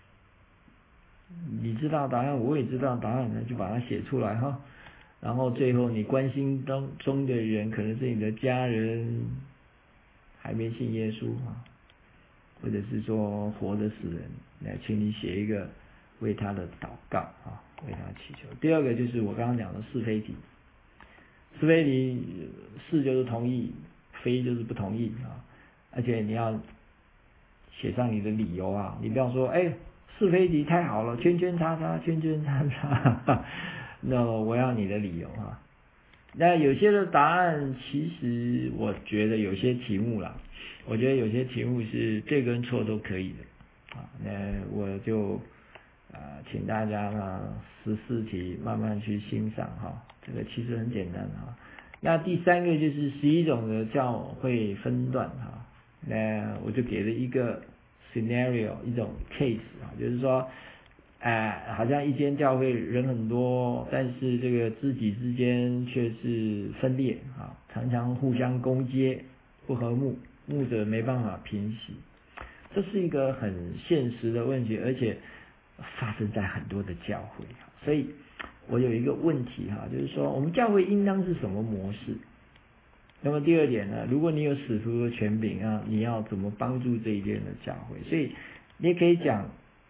你知道答案，我也知道答案，那就把它写出来然后最后你关心当中的人，可能是你的家人还没信耶稣或者是说活的死人，来请你写一个为他的祷告为他祈求。第二个就是我刚刚讲的是非题，是非题是就是同意，非就是不同意而且你要写上你的理由你不要说是非题太好了，圈圈叉叉圈圈叉叉那我要你的理由那有些的答案，其实我觉得有些题目啦，我觉得有些题目是对跟错都可以的那我就请大家14题慢慢去欣赏这个其实很简单那第三个就是11种的教会分段那我就给了一个 scenario 一种 case 就是说好像一间教会人很多，但是这个知己之间却是分裂常常互相攻讦，不和睦，牧者没办法平息。这是一个很现实的问题，而且发生在很多的教会所以我有一个问题就是说我们教会应当是什么模式？那么第二点呢，如果你有使徒的权柄你要怎么帮助这一间的教会？所以你也可以讲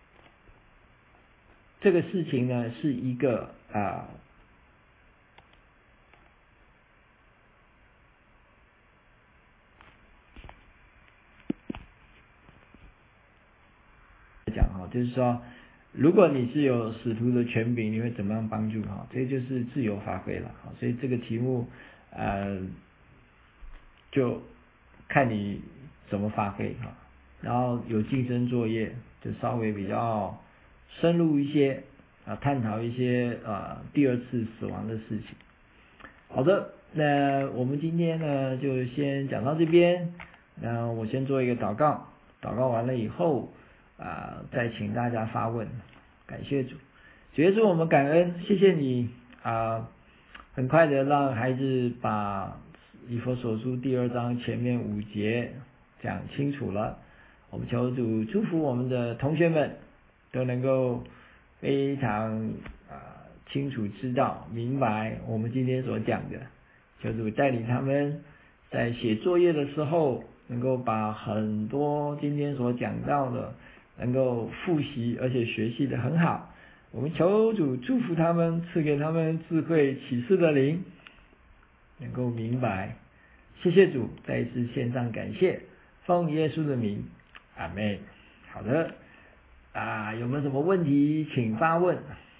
这个事情呢是一个就是说如果你是有使徒的权柄，你会怎么样帮助这就是自由发挥了所以这个题目就看你怎么发挥然后有竞争作业，就稍微比较深入一些探讨一些第二次死亡的事情。好的，那我们今天呢就先讲到这边。那我先做一个祷告，祷告完了以后再请大家发问。感谢主，主耶稣，我们感恩，谢谢你很快的让孩子把以弗所书第2章前面5节讲清楚了。我们求主祝福我们的同学们都能够非常清楚知道明白我们今天所讲的，求主带领他们在写作业的时候能够把很多今天所讲到的能够复习，而且学习得很好。我们求主祝福他们，赐给他们智慧启示的灵，能够明白。谢谢主，再一次献上感谢，奉耶稣的名，阿们。好的有没有什么问题请发问。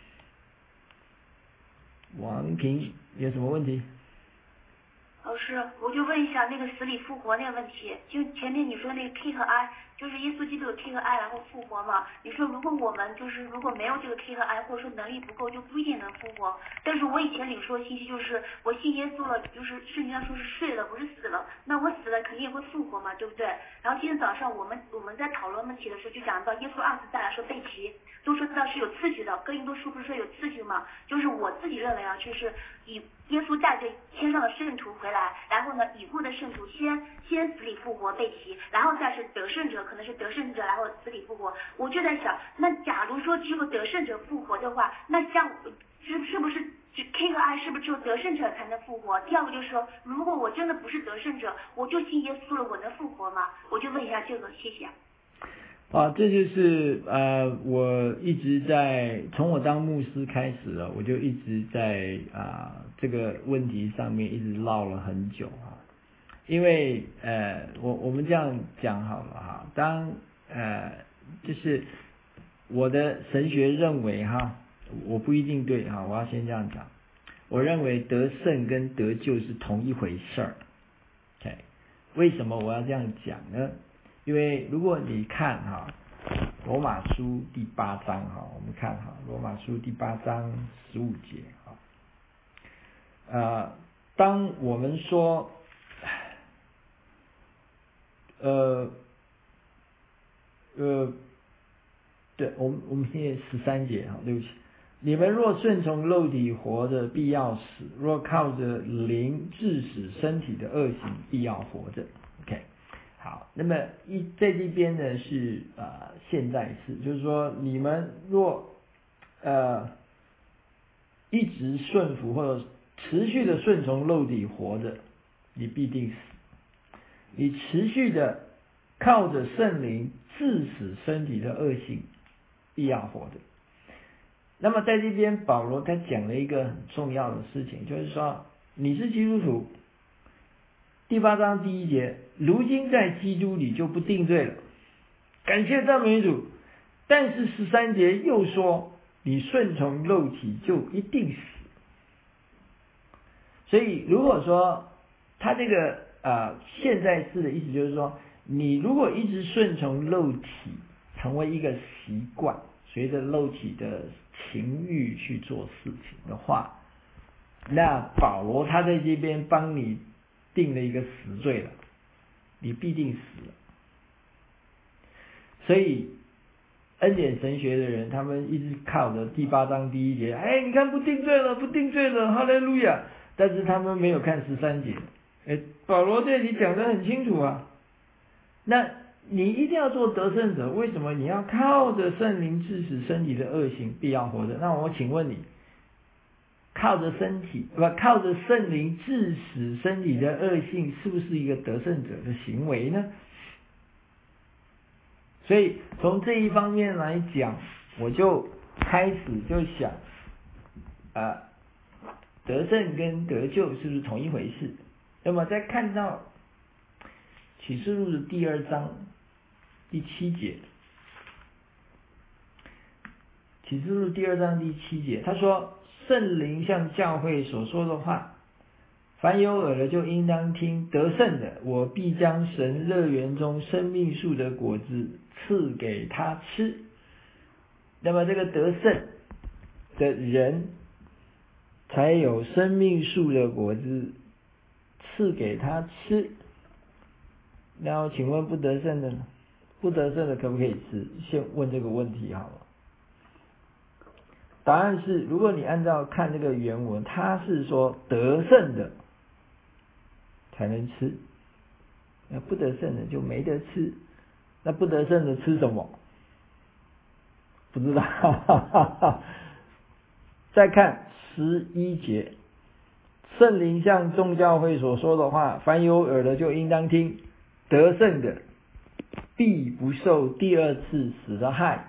王平有什么问题？ 老师，我就问一下那个死里复活那个问题，就前面你说那个 K 和 I， 就是耶稣基督有 K 和 I 然后复活嘛？你说如果我们如果没有这个 K 和 I， 或者说能力不够，就不一定能复活。但是我以前领受的信息就是我信耶稣了，就是圣经上说是睡了，不是死了，那我死了肯定也会复活嘛，对不对？然后今天早上我们在讨论问题的时候就讲到耶稣2次再来说被提，都说知道是有次序的，哥林多书不是说有次序吗？就是我自己认为就是以耶稣带着天上的圣徒回来，然后呢已故的圣徒先死里复活被提，然后再是得胜者，可能是得胜者然后死里复活。我就在想，那假如说只有得胜者复活的话，那像是不是K 和 I 是不是只有得胜者才能复活？第二个就是说，如果我真的不是得胜者，我就信耶稣了，我能复活吗？我就问一下这个，谢谢。 这就是我一直在从我当牧师开始了，我就一直在这个问题上面一直唠了很久因为我们这样讲好了当就是我的神学认为哈，我不一定对哈，我要先这样讲。我认为得胜跟得救是同一回事儿。OK， 为什么我要这样讲呢？因为如果你看哈罗马书第8章哈，我们看哈罗马书第8章15节哈，当我们说对，我们现在13节哈，对不起。你们若顺从肉体活着，必要死；若靠着灵治死身体的恶行，必要活着。OK， 好，那么在这边呢是现在式，就是说你们若一直顺服或者持续的顺从肉体活着，你必定死；你持续的靠着圣灵治死身体的恶行，必要活着。那么在这边保罗他讲了一个很重要的事情，就是说你是基督徒，第8章第1节，如今在基督里就不定罪了，感谢赞美主。但是13节又说，你顺从肉体就一定死。所以如果说他这个现在式的意思就是说，你如果一直顺从肉体成为一个习惯，随着肉体的情欲去做事情的话，那保罗他在这边帮你定了一个死罪了，你必定死了。所以恩典神学的人，他们一直靠着第8章第1节，你看不定罪了，不定罪了，哈利路亚。但是他们没有看13节，保罗这里讲得很清楚啊。那你一定要做得胜者，为什么你要靠着圣灵治死身体的恶行，必要活着？那我请问你，靠着圣灵治死身体的恶性，是不是一个得胜者的行为呢？所以从这一方面来讲，我就开始就想得胜跟得救是不是同一回事？那么再看到启示录的第2章第7节，启示录第2章第7节，他说圣灵向教会所说的话，凡有耳的就应当听，得胜的我必将神乐园中生命树的果子赐给他吃。那么这个得胜的人才有生命树的果子赐给他吃。然后请问不得胜的呢？不得胜的可不可以吃？先问这个问题好了。答案是，如果你按照看这个原文，它是说得胜的才能吃，那不得胜的就没得吃。那不得胜的吃什么？不知道。再看11节，圣灵向众教会所说的话，凡有耳的就应当听，得胜的必不受第2次死的害。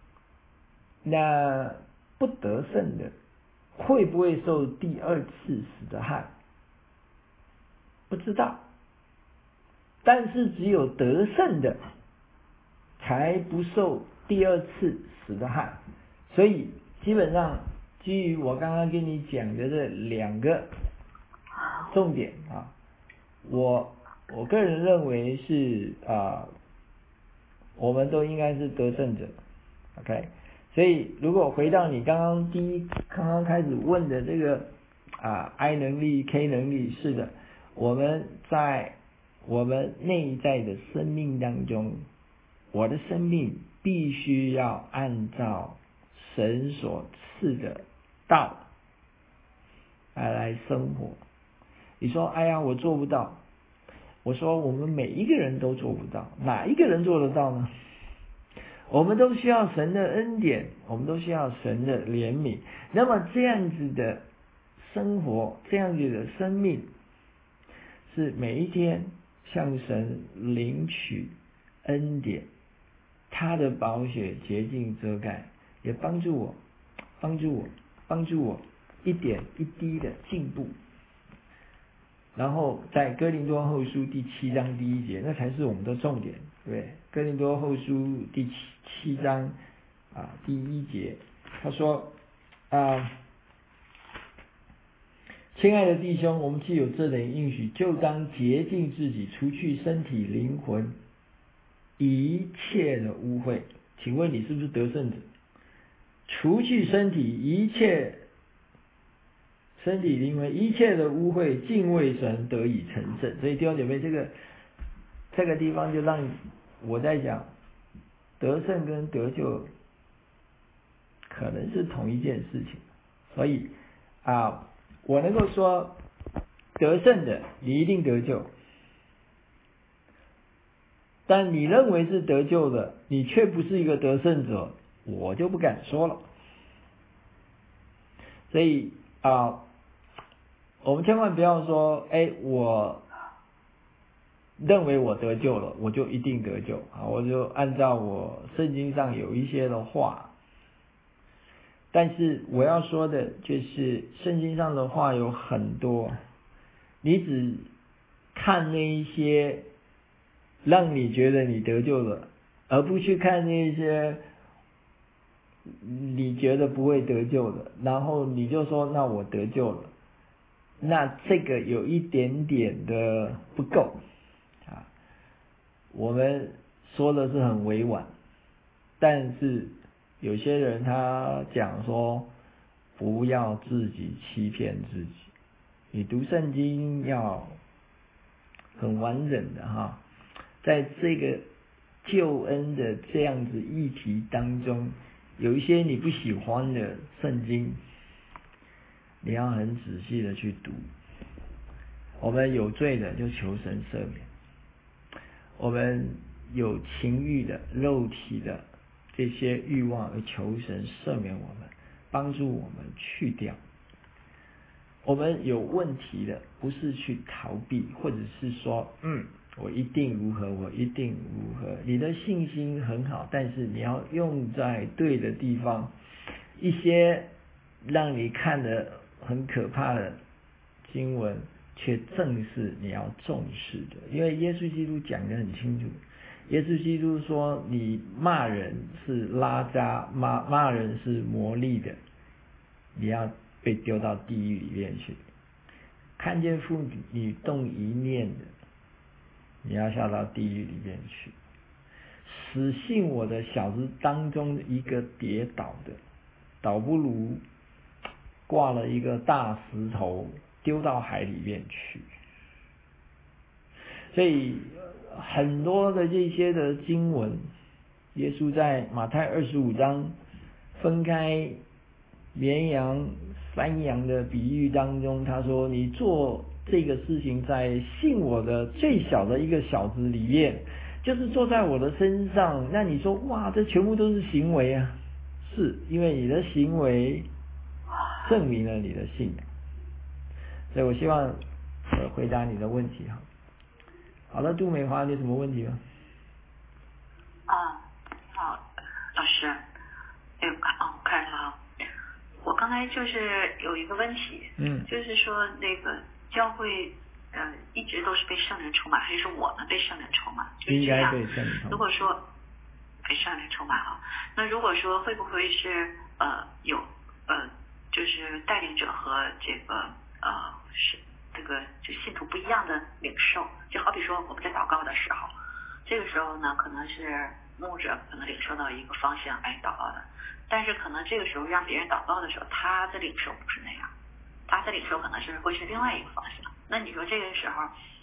那不得胜的会不会受第2次死的害？不知道。但是只有得胜的才不受第2次死的害。所以基本上基于我刚刚跟你讲的这2个重点我个人认为是我们都应该是得胜者。 OK， 所以如果回到你刚刚开始问的这个I 能力 K 能力，是的，我们在我们内在的生命当中，我的生命必须要按照神所赐的道来生活。你说哎呀我做不到，我说我们每一个人都做不到。哪一个人做得到呢？我们都需要神的恩典，我们都需要神的怜悯。那么这样子的生活，这样子的生命，是每一天向神领取恩典，他的宝血洁净遮盖，也帮助我一点一滴的进步。 然后在哥林多后书第7章第1节，那才是我们的重点，对不对？哥林多后书第7章第1节，他说亲爱的弟兄，我们既有这等应许，就当洁净自己，除去身体灵魂一切的污秽。请问你是不是得胜者？除去身体灵魂一切的污秽，敬畏神，得以成圣。所以弟兄姐妹，这个地方就让我在讲得胜跟得救可能是同一件事情。所以我能够说得胜的你一定得救，但你认为是得救的，你却不是一个得胜者，我就不敢说了。所以我们千万不要说我认为我得救了，我就一定得救我就按照我圣经上有一些的话。但是我要说的就是圣经上的话有很多，你只看那一些让你觉得你得救了，而不去看那一些你觉得不会得救的，然后你就说那我得救了，那这个有一点点的不够我们说的是很委婉，但是有些人他讲说不要自己欺骗自己，你读圣经要很完整的在这个救恩的这样子议题当中，有一些你不喜欢的圣经，你要很仔细的去读。我们有罪的就求神赦免，我们有情欲的肉体的这些欲望而求神赦免我们，帮助我们去掉。我们有问题的不是去逃避，或者是说我一定如何，我一定如何。你的信心很好，但是你要用在对的地方。一些让你看得很可怕的经文，却正是你要重视的。因为耶稣基督讲得很清楚，耶稣基督说你骂人是拉渣，骂人是魔力的，你要被丢到地狱里面去。看见妇女动一念的，你要下到地狱里面去。使信我的小子当中一个跌倒的，倒不如挂了一个大石头丢到海里面去。所以很多的这些的经文，耶稣在马太25章分开绵羊山羊的比喻当中，他说你做这个事情在信我的最小的一个小子里面，就是坐在我的身上。那你说哇，这全部都是行为啊，是因为你的行为证明了你的信仰。所以我希望回答你的问题好了，杜美华，你有什么问题吗？ 好，老师，我看了我刚才就是有一个问题，就是说那个教会一直都是被圣灵充满，还是我们被圣灵充满？就是这样。 应该被圣灵充满。 如果说被圣灵充满那如果说会不会是有就是带领者和这个是这个就信徒不一样的领受？就好比说我们在祷告的时候，这个时候呢可能是牧者可能领受到一个方向来祷告的，但是可能这个时候让别人祷告的时候，他的领受不是那样，他的领受可能会是另外一个方向。那你说这个时候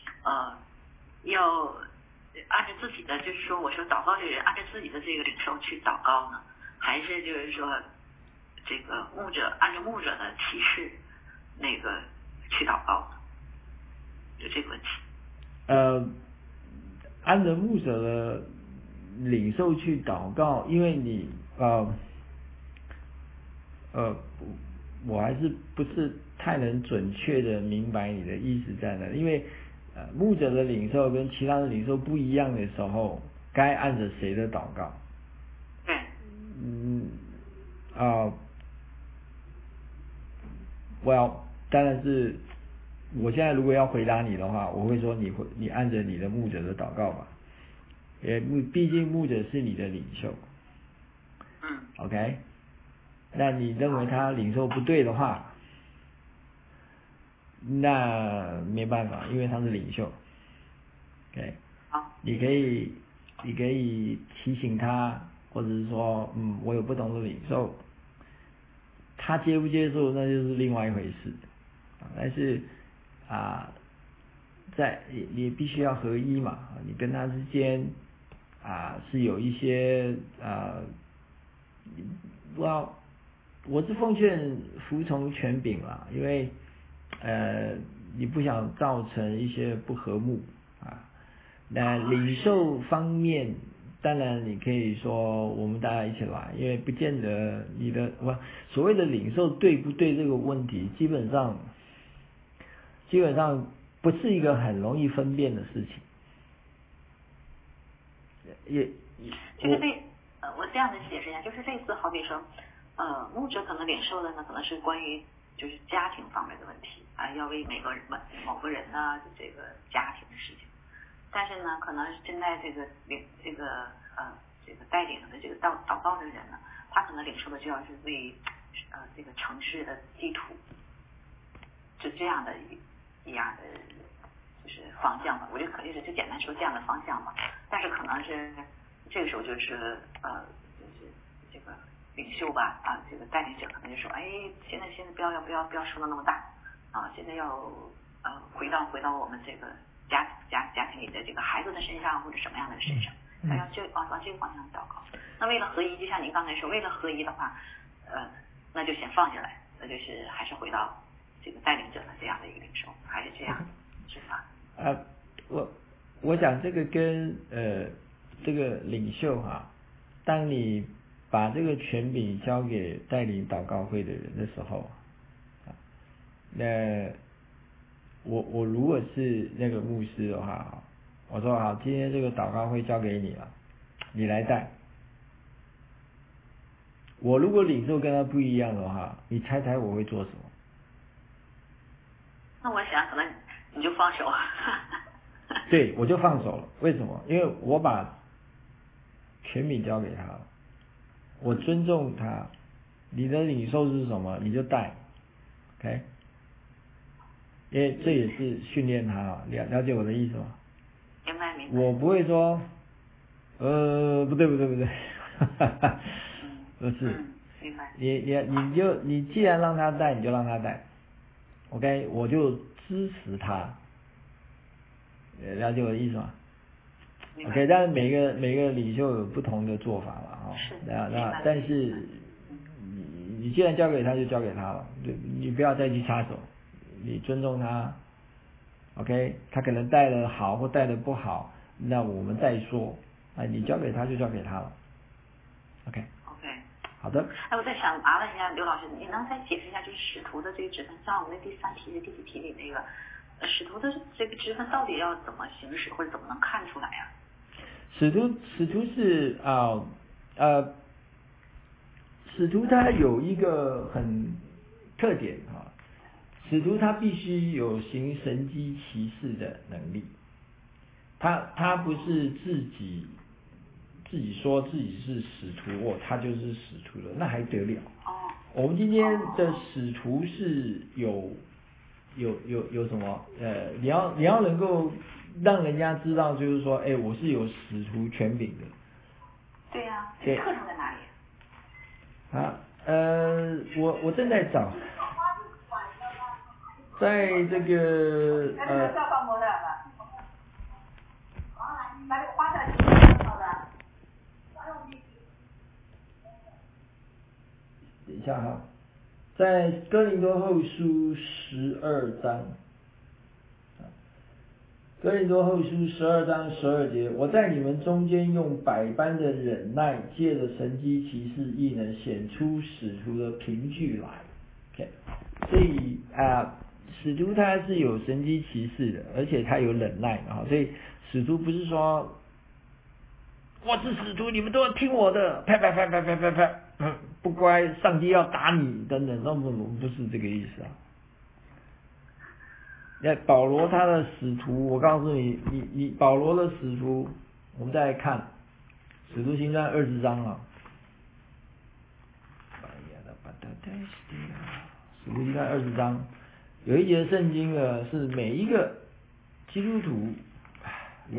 要按照自己的，就是说我说祷告这个人按照自己的这个领受去祷告呢，还是就是说这个牧者按照牧者的启示那个去祷告呢？就这个问题。 按照牧者的领受去祷告，因为你我还是不是太能准确的明白你的意思在哪，因为牧者的领受跟其他的领受不一样的时候，该按着谁的祷告？ 对。 当然是我现在如果要回答你的话，我会说你按着你的牧者的祷告吧，毕竟牧者是你的领袖。OK， 那你认为他领受不对的话，那没办法，因为他是领袖。OK， 你可以提醒他，或者是说，我有不同的领受，他接不接受那就是另外一回事。但是你必须要合一嘛，你跟他之间是有一些我是奉劝服从权柄啦，因为你不想造成一些不和睦那领受方面，当然你可以说我们大家一起来，因为不见得所谓的领受对不对这个问题，基本上不是一个很容易分辨的事情。 我这样的解释一下，就是类似好比说，牧者可能领受的呢，可能是关于就是家庭方面的问题要为某个人呢这个家庭的事情，但是呢，可能现在这个带领的这个祷告的人呢，他可能领受的就要是为这个城市的基础，是这样的一样的就是方向吧，我就可以就简单说这样的方向吧，但是可能是这个时候就是这个领袖吧这个带领者可能就说，现在不要说的那么大现在要回到我们这个家庭里的这个孩子的身上或者什么样的身上，要往这个方向祷告。那为了合一，就像您刚才说，为了合一的话，那就先放下来，那就是还是回到这个带领者的这样的一个领受，还是这样，是吧？ 我想这个跟这个领袖当你把这个权柄交给带领祷告会的人的时候那我如果是那个牧师的话，我说好，今天这个祷告会交给你了，你来带。我如果领受跟他不一样的话，你猜猜我会做什么？ 那我想可能你就放手。 对，我就放手了。为什么？因为我把权柄交给他了，我尊重他。你的领受是什么，你就带 ，OK？ 因为这也是训练他，了解我的意思吗？ 明白。 我不会说，不对，不是。 明白。 你既然让他带，你就让他带 ，OK？ 我就支持他，了解我的意思吗？OK， 但是每个领袖有不同的做法了但是你既然交给他就交给他了，你不要再去插手，你尊重他 ，OK， 他可能带的好或带的不好，那我们再说，你交给他就交给他了 ，OK， 好的。 我在想麻烦一下刘老师，你能再解释一下就是使徒的这个职分，像我们的第3题的第几题里那个使徒的这个职分到底要怎么行使，或者怎么能看出来呀？ 使徒是使徒他有一个很特点使徒他必须有行神迹奇事的能力，他不是自己说自己是使徒他就是使徒了，那还得了？我们今天的使徒是有什么你要能够让人家知道，就是说我是有使徒权柄的。 对呀，这课程在哪里？ 我正在找，在这个等一下在哥林多后书12章，哥林多后书12章12节，我在你们中间用百般的忍耐，借着神迹奇事亦能显出使徒的凭据来。OK， 所以使徒他是有神迹奇事的，而且他有忍耐的所以使徒不是说我是使徒，你们都要听我的，拍，不乖，上帝要打你等等，那不是这个意思那保罗他的使徒，我告诉你，你保罗的使徒，我们再来看《使徒行传》20章啊，《使徒行传》20章有一节圣经呢，是每一个基督徒，你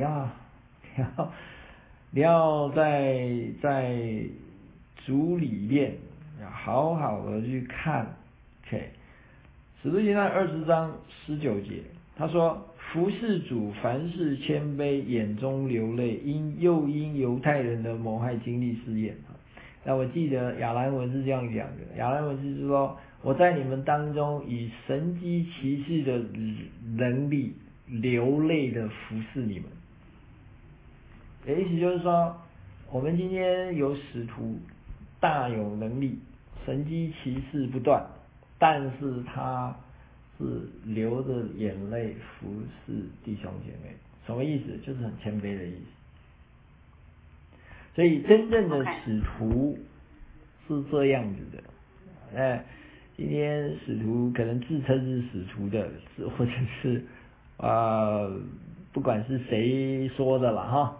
要在主里面要好好的去看 ，OK。使徒行传20章19节，他说：“服侍主，凡事谦卑，眼中流泪，因犹太人的谋害经历试验。”那我记得亚兰文是这样讲的，亚兰文是说：“我在你们当中以神机骑士的能力流泪的服侍你们。”意思就是说，我们今天有使徒大有能力，神机骑士不断。但是他是流着眼泪服侍弟兄姐妹，什么意思？就是很谦卑的意思。所以真正的使徒是这样子的。今天使徒可能自称是使徒的，或者是不管是谁说的了哈。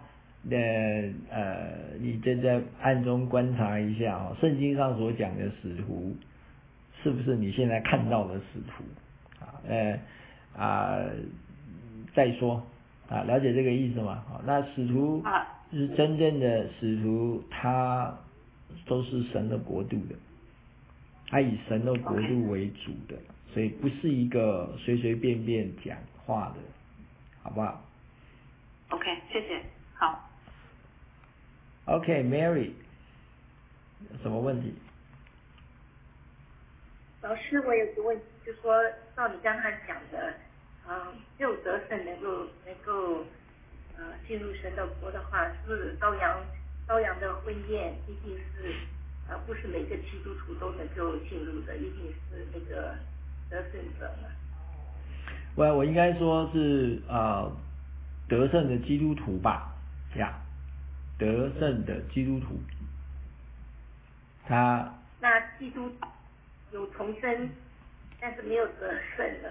你真在暗中观察一下圣经上所讲的使徒。是不是你现在看到的使徒再说了解这个意思吗？那使徒是真正的使徒，他都是神的国度的，他以神的国度为主的，所以不是一个随随便便讲话的，好不好 ？OK， 谢谢，好。 OK，Mary，有什么问题？ 老师，我有个问题，就说照你刚才讲的，只有得胜能够进入神的国的话，是羔羊的婚宴一定是不是每个基督徒都能够进入的，一定是那个得胜者呢？ 我应该说是得胜的基督徒吧，得胜的基督徒， 那基督有重生，但是没有得胜的。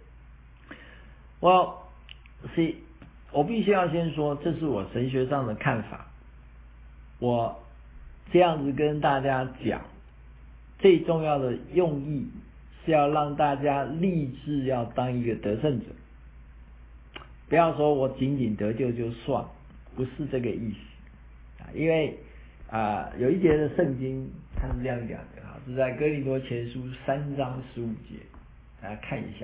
我必须要先说，这是我神学上的看法。我这样子跟大家讲，最重要的用意是要让大家立志要当一个得胜者，不要说我仅仅得救就算，不是这个意思。因为有一节的圣经它是这样讲的，是在哥林多前书3章15节，大家看一下。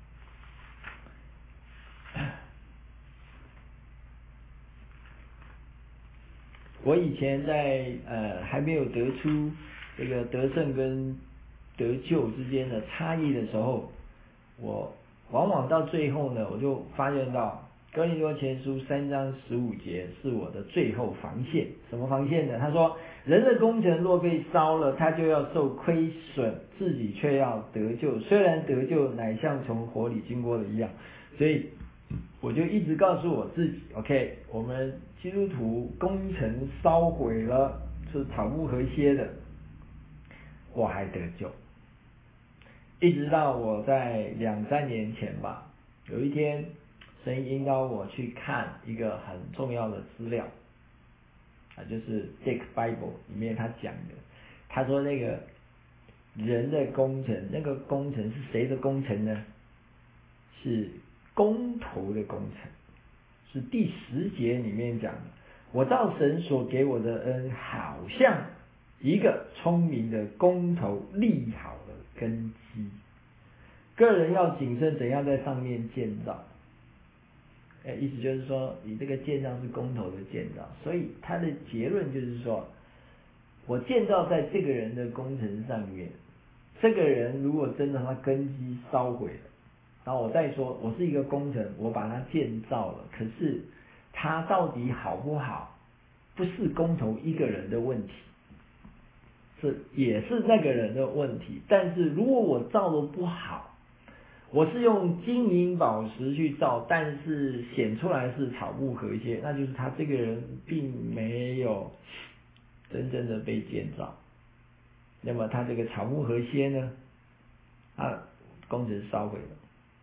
我以前在还没有得出这个得胜跟得救之间的差异的时候，我往往到最后呢，我就发现到哥林多前书3章15节是我的最后防线。什么防线呢？他说人的工程若被烧了，他就要受亏损，自己却要得救，虽然得救乃像从火里经过的一样。所以我就一直告诉我自己 OK， 我们基督徒工程烧毁了，是草木和谐的，我还得救。一直到我在2-3年前吧，有一天神引导我去看一个很重要的资料，就是 Dick Bible 里面他讲的，他说那个人的工程，那个工程是谁的工程呢？是工头的工程，是第10节里面讲的。我照神所给我的恩，好像一个聪明的工头立好了根基，个人要谨慎怎样在上面建造。意思就是说，你这个建造是工头的建造，所以他的结论就是说，我建造在这个人的工程上面，这个人如果真的他根基烧毁了，然后我再说，我是一个工程，我把它建造了，可是它到底好不好，不是工头一个人的问题，也是那个人的问题。但是如果我造的不好，我是用金银宝石去造，但是显出来是草木和谐，那就是他这个人并没有真正的被建造。那么他这个草木和谐呢，工程烧毁了。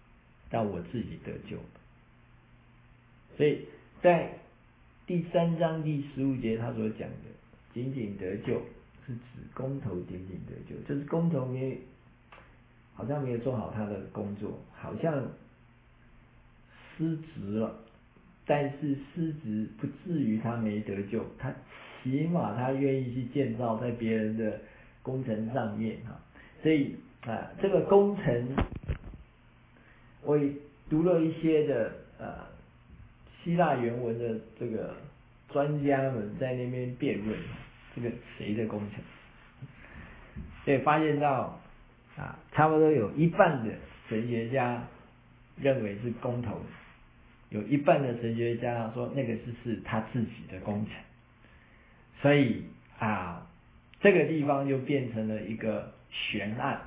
但我自己得救。所以在第3章第15节他所讲的仅仅得救，是指工头仅仅得救，就是工头好像没有做好他的工作，好像失职了，但是失职不至于他没得救，他起码他愿意去建造在别人的工程上面所以这个工程我也读了一些的希腊原文的这个专家们在那边辩论这个谁的工程，所以发现到差不多有一半的神学家认为是工头，有一半的神学家说那个是他自己的工程，所以这个地方就变成了一个悬案。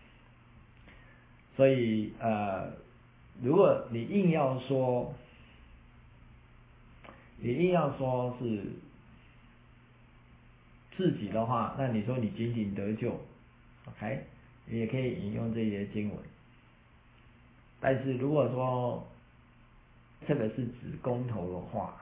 所以如果你硬要说是自己的话，那你说你仅仅得救 OK， 你也可以引用这些经文。但是如果说这个是指工头的话，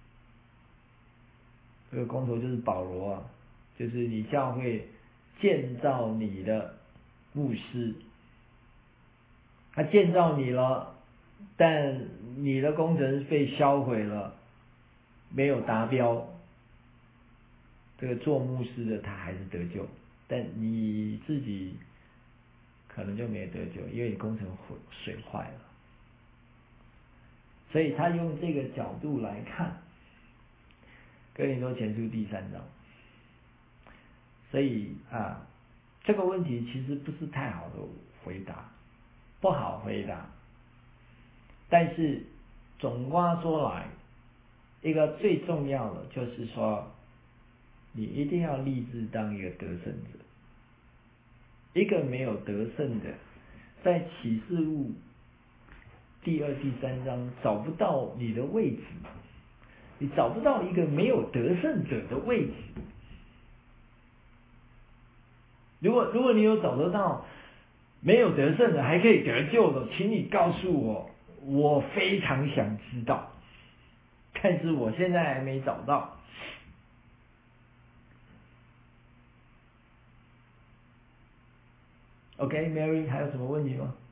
这个工头就是保罗就是你教会建造你的牧师，他建造你了，但你的工程被销毁了，没有达标，这个做牧师的他还是得救，但你自己可能就没有得救，因为你工程水坏了。所以他用这个角度来看哥林多前书第3章，所以这个问题其实不是太好的回答，不好回答。但是总括说来，一个最重要的就是说，你一定要立志当一个得胜者。一个没有得胜的，在启示录第2、第3章找不到你的位置，你找不到一个没有得胜者的位置。如果你有找得到没有得胜的还可以得救的，请你告诉我，我非常想知道，但是我现在还没找到。OK，Mary， 还有什么问题吗？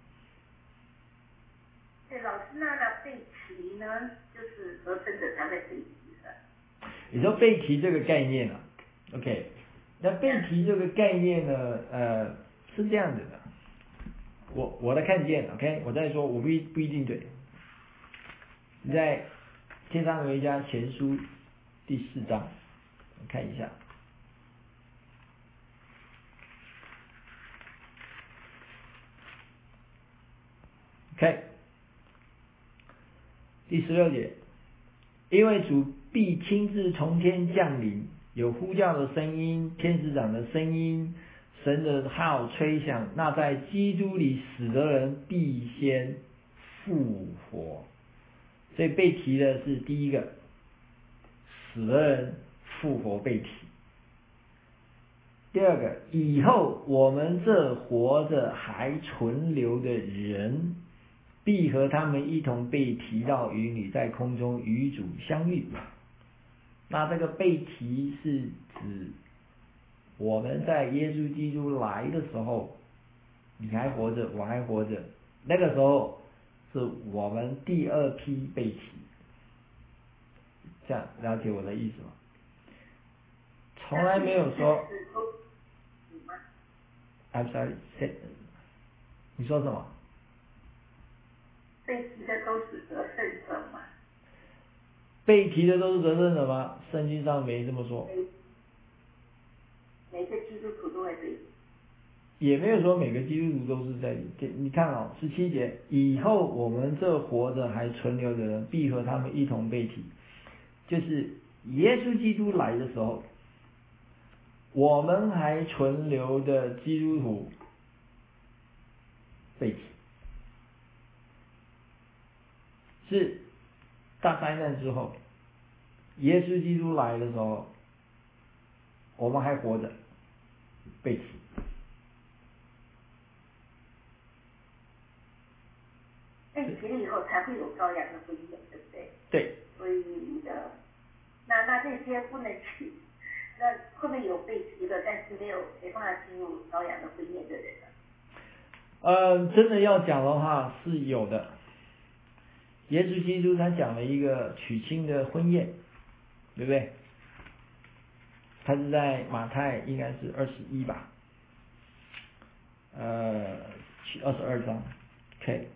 对，老师，那被提呢，就是得胜者才会被提的。 你说被提这个概念OK， 那被提这个概念呢，是这样子的，我的看见 OK， 我在说我不一定对。你在帖撒罗尼迦前书第4章，我看一下。OK， 第16节，因为主必亲自从天降临，有呼叫的声音，天使长的声音，神的号吹响，那在基督里死的人必先复活。所以被提的是第一个，死的人复活被提。第二个，以后我们这活着还存留的人，必和他们一同被提到云里，在空中与主相遇。那这个被提是指我们在耶稣基督来的时候，你还活着，我还活着，那个时候是我们第2批被提。这样了解我的意思吗？从来没有说 I'm sorry， 你说什么？ 被提的都是得胜者吗？ 被提的都是得胜者吗？圣经上没这么说。 每个基督徒都会被提。 也没有说每个基督徒都是在你看17节，以后我们这活着还存留的人，必和他们一同被提。就是耶稣基督来的时候，我们还存留的基督徒被提，是大灾难之后，耶稣基督来的时候，我们还活着被提。 被提了以后才会有羔羊的婚宴，对不对？ 对。 所以那这些不能去，那会不会有被提的，但是没办法进入羔羊的婚宴的人呢？ 真的要讲的话是有的。耶稣基督他讲了一个娶亲的婚宴，对不对？他是在马太应该是21吧，22章 ，OK，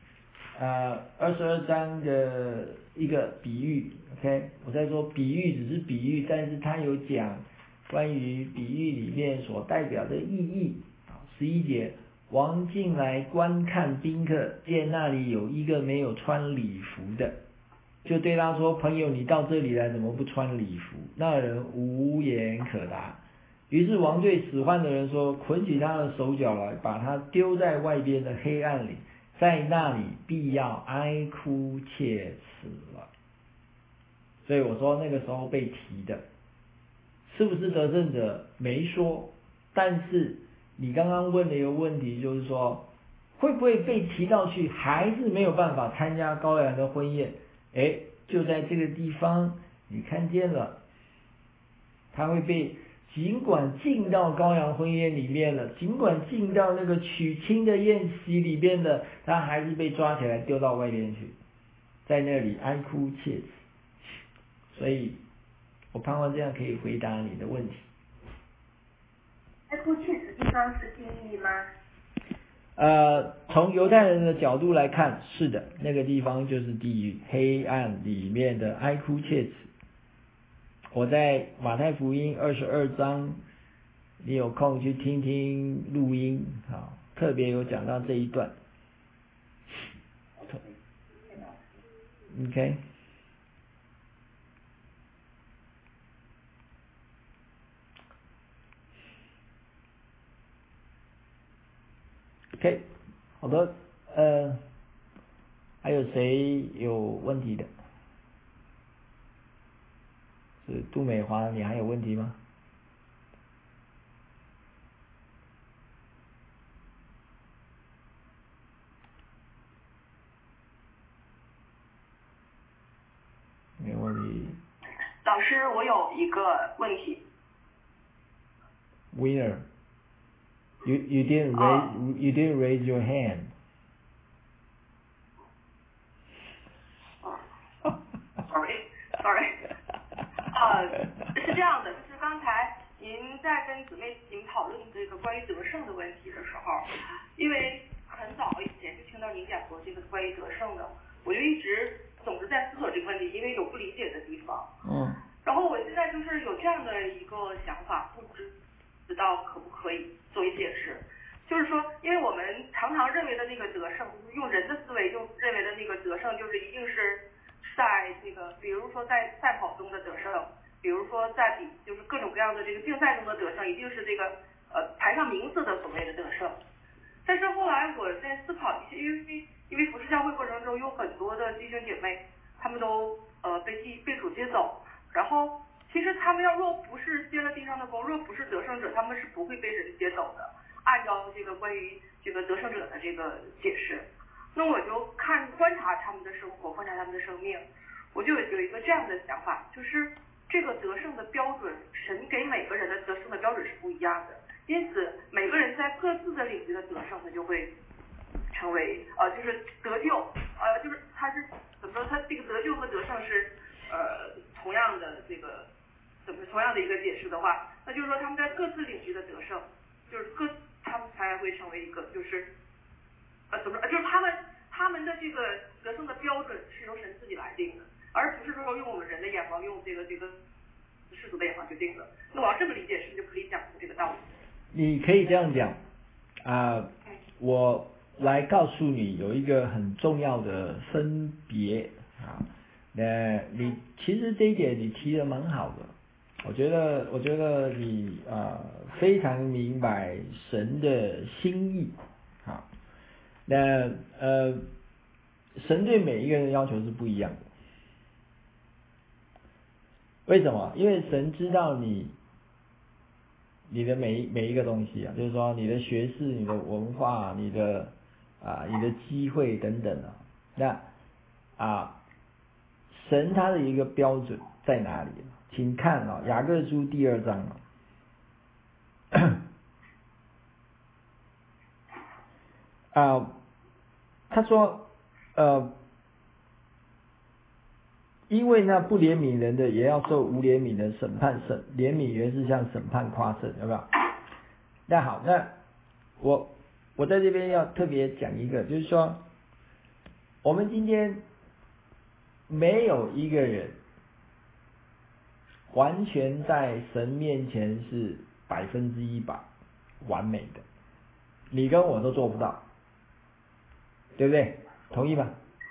22章的一个比喻 ，OK， 我在说比喻只是比喻，但是他有讲关于比喻里面所代表的意义。11节，王进来观看宾客，见那里有一个没有穿礼服的，就对他说：“朋友，你到这里来，怎么不穿礼服？”那人无言可答。于是王对使唤的人说：“捆起他的手脚来，把他丢在外边的黑暗里，在那里必要哀哭切齿了。”所以我说那个时候被提的，是不是得胜者没说，但是你刚刚问的一个问题就是说，会不会被提到去，还是没有办法参加羔羊的婚宴？就在这个地方你看见了，他会被尽管进到羔羊婚宴里面了，尽管进到那个娶亲的宴席里面的，他还是被抓起来丢到外边去，在那里哀哭切齿。所以我盼望这样可以回答你的问题。 哀哭切齿地方是地狱吗？ 从犹太人的角度来看，是的，那个地方就是地狱，黑暗里面的哀哭切齿。我在马太福音22章，你有空去听听录音，特别有讲到这一段。OK。OK， 好的，还有谁有问题的？是杜美华，你还有问题吗？没问题。 老师，我有一个问题。 Winner, you didn't raise your hand. Sorry. 是这样的，就是刚才您在跟姊妹您讨论这个关于得胜的问题的时候，因为很早以前就听到您讲过这个关于得胜的，我就一直总是在思索这个问题，因为有不理解的地方。然后我现在就是有这样的一个想法，不知道可不可以做一解释。就是说，因为我们常常认为的那个得胜，用人的思维认为的那个得胜，就是一定是在这个，比如说在赛跑中的得胜，比如说在就是各种各样的这个竞赛中的得胜，一定是这个排上名次的所谓的得胜。但是后来我在思考一些，因为服侍教会过程中有很多的弟兄姐妹，他们都被主接走，然后其实他们若不是接了地上的工，若不是得胜者，他们是不会被人接走的。按照这个关于这个得胜者的这个解释，那我就观察他们的生活，观察他们的生命，我就有一个这样的想法，就是这个得胜的标准，神给每个人的得胜的标准是不一样的，因此每个人在各自的领域的得胜，他就会成为就是得救，就是他是怎么说，他这个得救和得胜是同样的这个同样的一个解释的话，那就是说他们在各自领域的得胜，就是他们才会成为一个就是怎么说，就是他们的这个得胜的标准是由神自己来定的，而不是说用我们人的眼光，用这个世俗的眼光去定的。那我要这么理解，是不是就可以讲出这个道理？ 你可以这样讲我来告诉你有一个很重要的分别你其实这一点你提得蛮好的，我觉得你非常明白神的心意神对每一个人的要求是不一样的。为什么？因为神知道你的每一个东西就是说你的学识、你的文化、你的机会等等那神他的一个标准在哪里？请看雅各书第2章他说因为那不怜悯人的也要受无怜悯的审判，怜悯原是向审判夸胜，有没有？那好，那我在这边要特别讲一个，就是说我们今天没有一个人完全在神面前是100%完美的，你跟我都做不到，对不对？同意吗？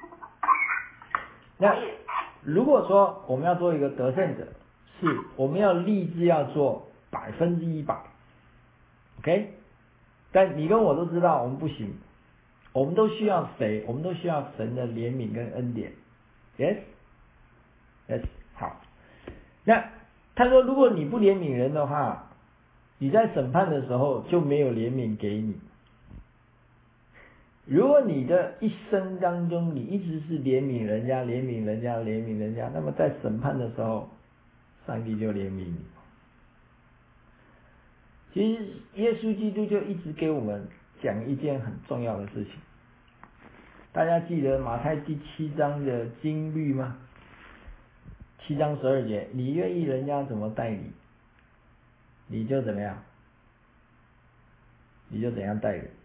那如果说我们要做一个得胜者，是我们要立志要做100%， OK？ 但你跟我都知道我们不行，我们都需要谁？我们都需要神的怜悯跟恩典。 Yes？ 好。那他说如果你不怜悯人的话，你在审判的时候就没有怜悯给你。如果你的一生当中你一直是怜悯人家，那么在审判的时候上帝就怜悯你。其实耶稣基督就一直给我们讲一件很重要的事情，大家记得马太第7章的经律吗？7章12节，你愿意人家怎么待你，你就怎么样，你就怎样待人。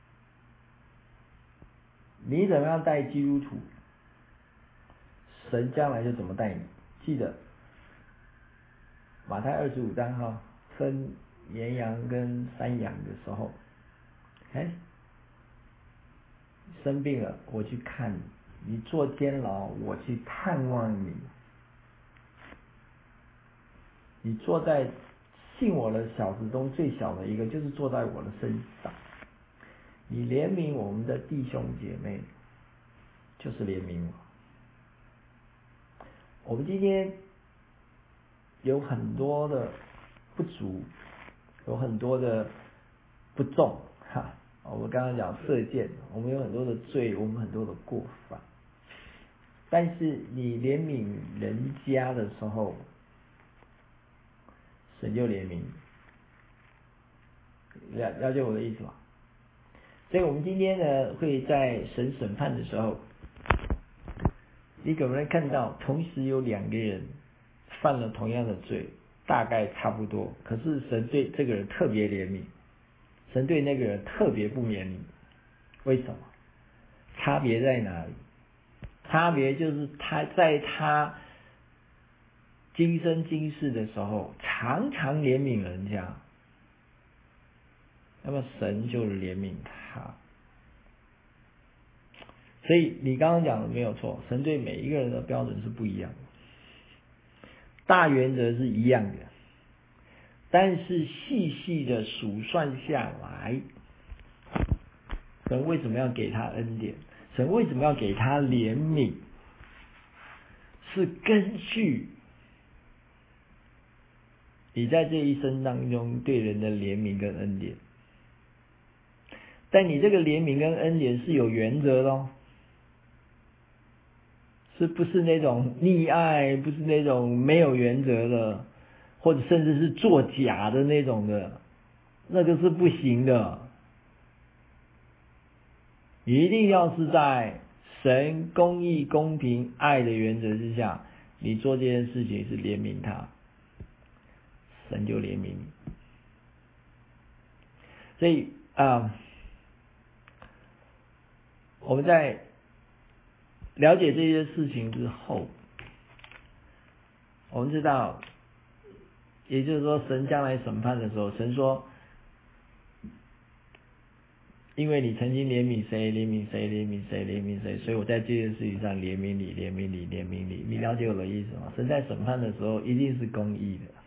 你怎么样待基督徒，神将来就怎么待你。记得马太25章分绵羊跟山羊的时候，生病了我去看你，你坐监牢我去探望你，你坐在信我的小子中最小的一个，就是坐在我的身上，你怜悯我们的弟兄姐妹，就是怜悯我。我们今天有很多的不足，有很多的不重我们刚刚讲射箭，我们有很多的罪，我们很多的过犯，但是你怜悯人家的时候，神就怜悯你。了解我的意思吗？所以我们今天呢，会在神审判的时候，你可能看到同时有2个人犯了同样的罪，大概差不多，可是神对这个人特别怜悯，神对那个人特别不怜悯。为什么？差别在哪里？差别就是他在他今生今世的时候常常怜悯人家，那么神就怜悯他。所以你刚刚讲的没有错，神对每一个人的标准是不一样的，大原则是一样的，但是细细的数算下来，神为什么要给他恩典？神为什么要给他怜悯？是根据你在这一生当中对人的怜悯跟恩典。但你这个怜悯跟恩典是有原则的是不是那种溺爱，不是那种没有原则的，或者甚至是作假的那种的，那个是不行的。你一定要是在神公义、公平、爱的原则之下，你做这件事情是怜悯他，神就怜悯你。所以我们在了解这些事情之后，我们知道，也就是说神将来审判的时候，神说因为你曾经怜悯谁，所以我在这件事情上怜悯你。你了解我的意思吗？神在审判的时候一定是公义的，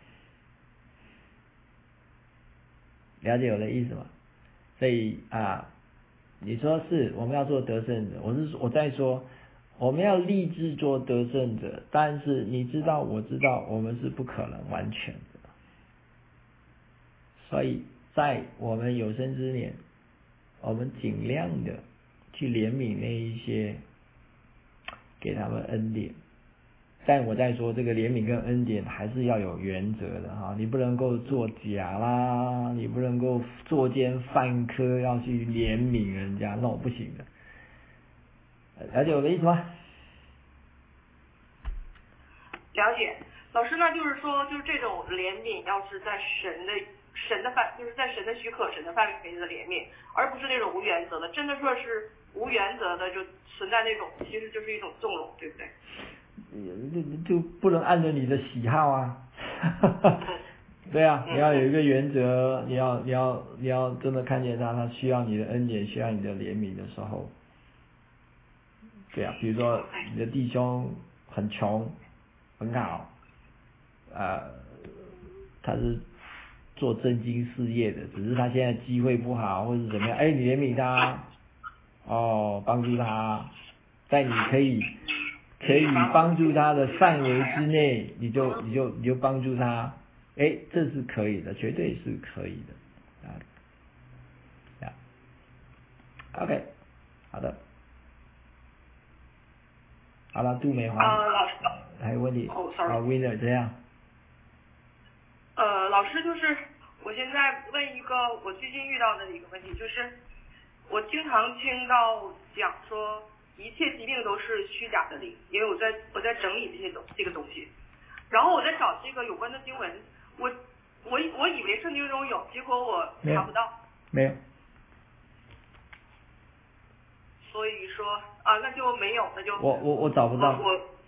了解我的意思吗？所以你说是我们要做得胜者，我在说我们要立志做得胜者，但是你知道我知道我们是不可能完全的，所以在我们有生之年，我们尽量的去怜悯那一些给他们恩典。但我在说这个怜悯跟恩典还是要有原则的哈，你不能够作假啦，你不能够作奸犯科要去怜悯人家，那我不行的。了解我的意思吗？ 了解。老师呢，就是说，就是这种怜悯，要是在神的范，就是在神的许可、神的范围内的怜悯，而不是那种无原则的。真的说是无原则的，就存在那种，其实就是一种纵容，对不对？ 就不能按照你的喜好啊。对啊，你要有一个原则，你要真的看见他需要你的恩典，需要你的怜悯的时候，对啊，比如说你的弟兄很穷很好，他是做正经事业的，只是他现在机会不好或者怎么样，你怜悯他，帮助他，在你可以帮助他的范围之内，你就帮助他，这是可以的，绝对是可以的，OK， 好的，好了，杜美华， 老师还有问题？Winner 这样。 老师，就是我现在问一个我最近遇到的一个问题，就是我经常听到讲说一切疾病都是虚假的灵，因为我在整理这个东西，然后我在找这个有关的经文，我以为圣经中有，结果我查不到， 没有， 所以说那就没有，那就我找不到，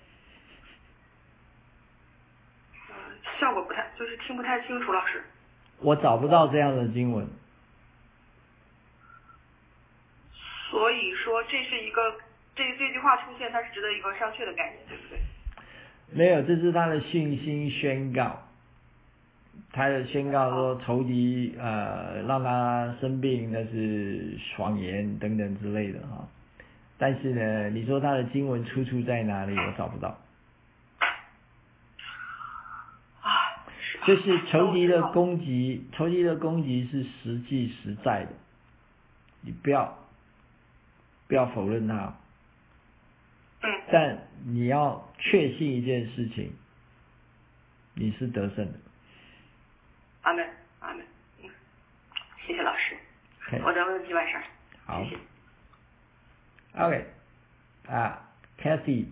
效果不太，就是听不太清楚，老师。 我找不到这样的经文。 所以说这是一个这句话出现，它是值得一个商榷的概念，对不对？ 没有，这是他的信心宣告。他的宣告说仇敌让他生病那是谎言等等之类的哈。但是呢，你说他的经文出处在哪里？我找不到。就是仇敌的攻击是实际实在的，你不要否认它。但你要确信一件事情，你是得胜的。 阿门，阿门。谢谢老师。我的问题完事儿。 好。 谢谢。 OK， Kathy。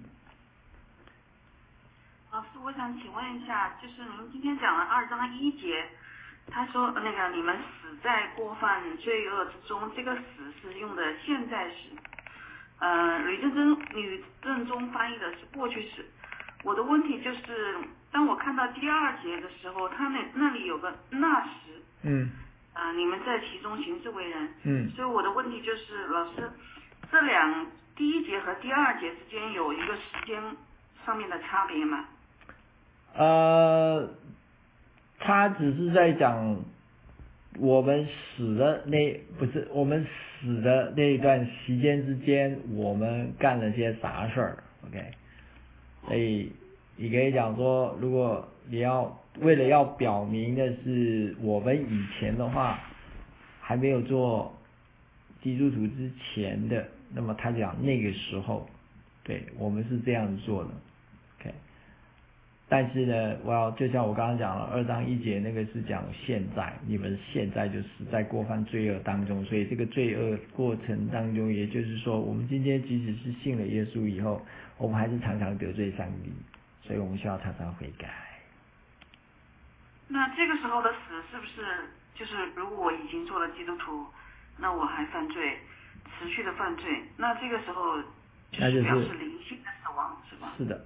老师，我想请问一下，就是您今天讲了2章1节，他说那个你们死在过犯罪恶之中，这个死是用的现在时，吕正中翻译的是过去式。我的问题就是，当我看到第2节的时候，他那里有个那时，你们在其中行事为人，所以我的问题就是，老师，第1节和第2节之间有一个时间上面的差别吗？ 他只是在讲我们死的那一段时间之间，我们干了些啥事儿 ，OK？ 所以你可以讲说，如果你为了要表明的是我们以前的话，还没有做基督徒之前的，那么他讲那个时候，对我们是这样子做的 ，OK？但是呢，就像我刚刚讲了2章1节那个是讲现在，你们现在就死在过犯罪恶当中，所以这个罪恶过程当中，也就是说，我们今天即使是信了耶稣以后，我们还是常常得罪上帝，所以我们需要常常悔改。 那这个时候的死是不是就是如果我已经做了基督徒，那我还犯罪，持续的犯罪，那这个时候就是表示灵性的死亡，是吧？ 是的。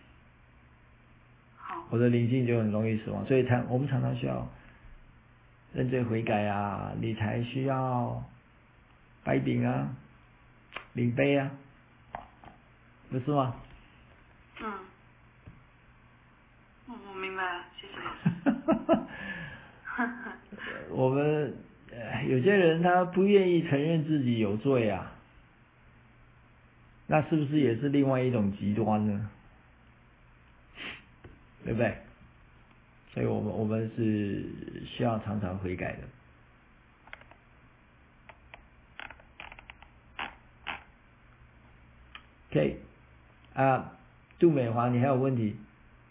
好， 我的灵性就很容易死亡，所以我们常常需要认罪悔改啊，你才需要拜饼啊，领杯啊，不是吗？ 我明白了，谢谢老师。 我们有些人他不愿意承认自己有罪啊，那是不是也是另外一种极端呢？对不对？所以我们是需要常常悔改的。OK， 杜美华，你还有问题？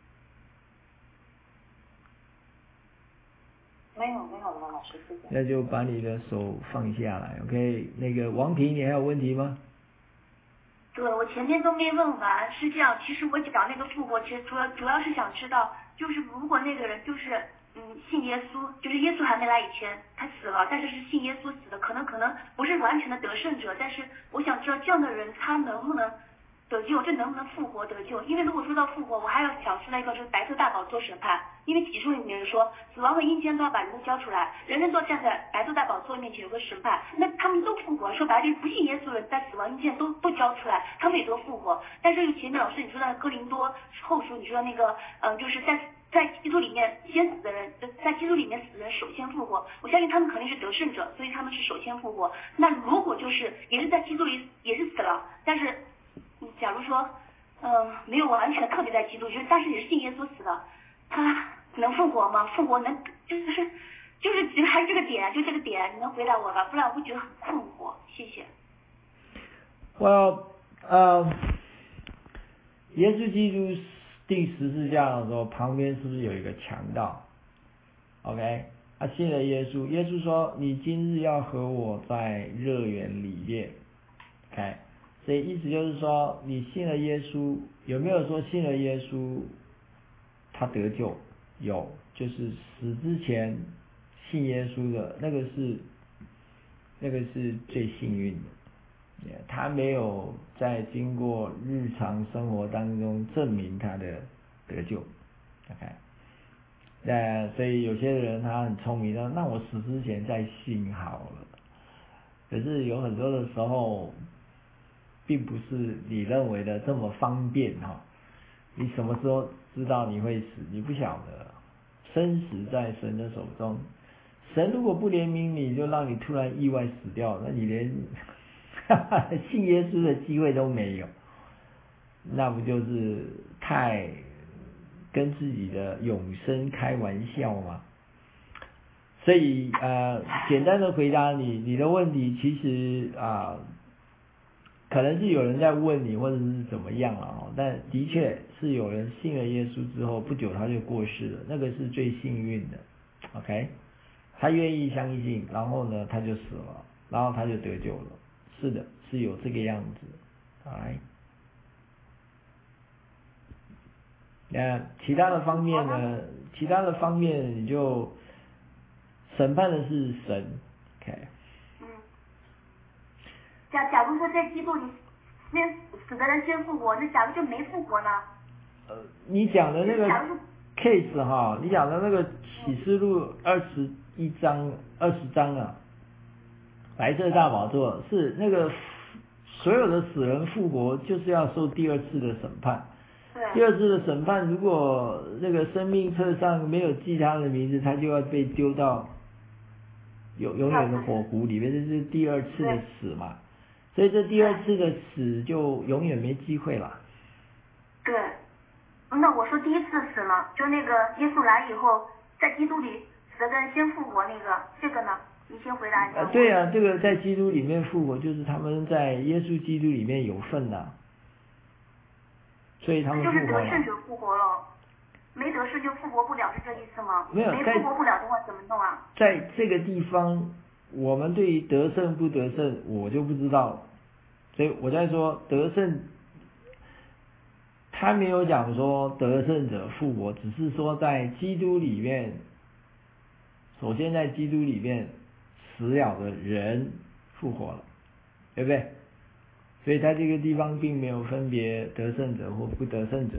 没有了，老师，谢谢。 那就把你的手放下来 ，OK？ 那个王平，你还有问题吗？ 对，我前面都没问完，是这样。其实我讲那个复活，其实主要是想知道，就是如果那个人就是信耶稣，就是耶稣还没来以前他死了，但是信耶稣死的，可能不是完全的得胜者，但是我想知道这样的人他能不能得救，就能不能复活得救？因为如果说到复活，我还要想出来一个就是白色大宝座审判，因为启示里面说死亡和阴间都要把人都交出来，人人都站在白色大宝座面前有个审判，那他们都复活，说白了就是不信耶稣的人在死亡阴间都交出来，他们也都复活。但是前面老师你说的哥林多后书，你说那个就是在基督里面先死的人，在基督里面死的人首先复活，我相信他们肯定是得胜者，所以他们是首先复活。那如果就是也是在基督里也是死了，但是假如说没有完全特别在基督，就是但是也是信耶稣死的，他能复活吗？复活能就是还是这个点，就这个点，你能回答我吧？不然我会觉得很困惑。谢谢。 耶稣基督定十字架的时候，旁边是不是有一个强盗 ？OK， 他信了耶稣，耶稣说：“你今日要和我在乐园里面。” OK， 所以意思就是说，你信了耶稣，有没有说信了耶稣他得救？有，就是死之前信耶稣的那个是最幸运的，他没有在经过日常生活当中证明他的得救 OK， 所以有些人他很聪明的，那我死之前再信好了，可是有很多的时候并不是你认为的这么方便你什么时候知道你会死？你不晓得，生死在神的手中。神如果不怜悯你，就让你突然意外死掉，那你连信耶稣的机会都没有，那不就是太跟自己的永生开玩笑吗？所以简单的回答你的问题，其实可能是有人在问你，或者是怎么样了但的确是有人信了耶稣之后不久他就过世了，那个是最幸运的 OK， 他愿意相信，然后呢他就死了，然后他就得救了，是的，是有这个样子那其他的方面呢？其他的方面你就审判的是神 OK。 假如说在基督里先死的人先复活，那假如就没复活呢？ 你讲的那个 case 你讲的那个启示录20章白色大宝座是那个所有的死人复活，就是要受第二次的审判。第二次的审判，如果那个生命册上没有记他的名字，他就要被丢到永远的火湖里面，这是第二次的死嘛。所以这第二次的死就永远没机会了。 对，那我说第一次死呢，就那个耶稣来以后，在基督里死的人先复活这个呢，你先回答一下。 对啊，这个在基督里面复活，就是他们在耶稣基督里面有份所以他们复活了。 就是得胜者复活了，没得胜就复活不了，是这意思吗？ 没有， 没复活不了的话怎么弄啊？ 在这个地方，我们对于得胜不得胜，我就不知道了。所以我在说得胜，他没有讲说得胜者复活，只是说在基督里面，首先在基督里面死了的人复活了，对不对？所以在这个地方并没有分别得胜者或不得胜者。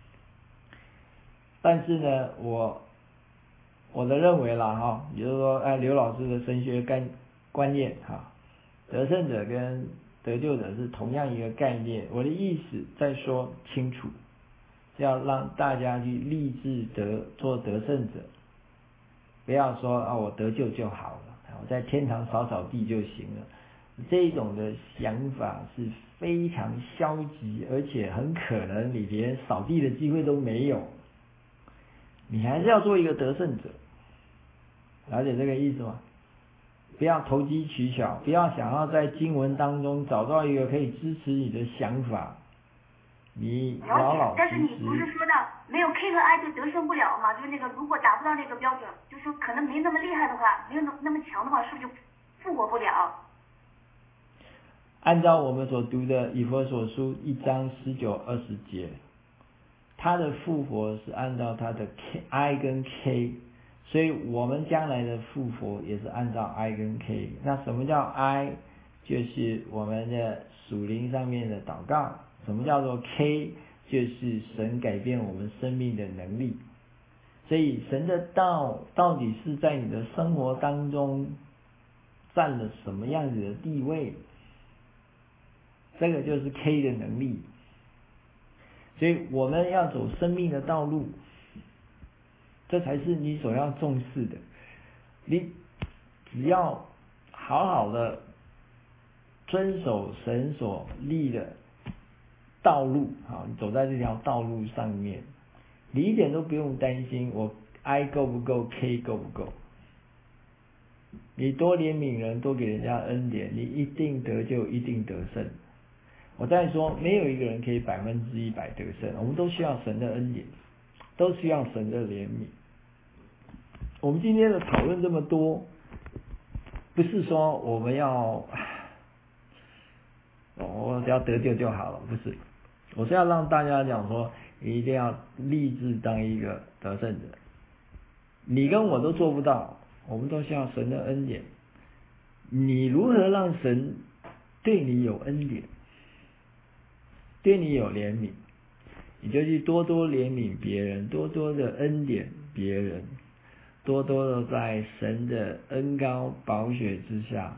但是呢，我的认为啦比如说刘老师的神学观念得胜者跟得救者是同样一个概念。我的意思再说清楚，要让大家去立志做得胜者，不要说我得救就好了，我在天堂扫扫地就行了。这种的想法是非常消极，而且很可能你连扫地的机会都没有。你还是要做一个得胜者，了解这个意思吗？不要投机取巧，不要想要在经文当中找到一个可以支持你的想法， 你老老实实。 但是你不是说到没有 K 和 I 就得胜不了吗？就是那个如果达不到那个标准，就是说可能没那么厉害的话，没有那么强的话，是不是就复活不了？ 按照我们所读的以弗所书1章19、20节，他的复活是按照他的 I 跟 K， 所以我们将来的复活也是按照 I 跟 K。 那什么叫 I？ 就是我们的属灵上面的祷告。什么叫做 K？ 就是神改变我们生命的能力。所以神的道到底是在你的生活当中占了什么样子的地位，这个就是 K 的能力。所以我们要走生命的道路，这才是你所要重视的。你只要好好的遵守神所立的道路，好，你走在这条道路上面，你一点都不用担心我 I 够不够 K 够不够。你多怜悯人，多给人家恩典，你一定得救，一定得胜。我再说，没有一个人可以100%得胜，我们都需要神的恩典，都需要神的怜悯。我们今天的讨论这么多，不是说我们要我只要得救就好了，不是，我是要让大家讲说，你一定要立志当一个得胜者。你跟我都做不到，我们都需要神的恩典。你如何让神对你有恩典，对你有怜悯，你就去多多怜悯别人，多多的恩典别人，多多的在神的恩膏宝血之下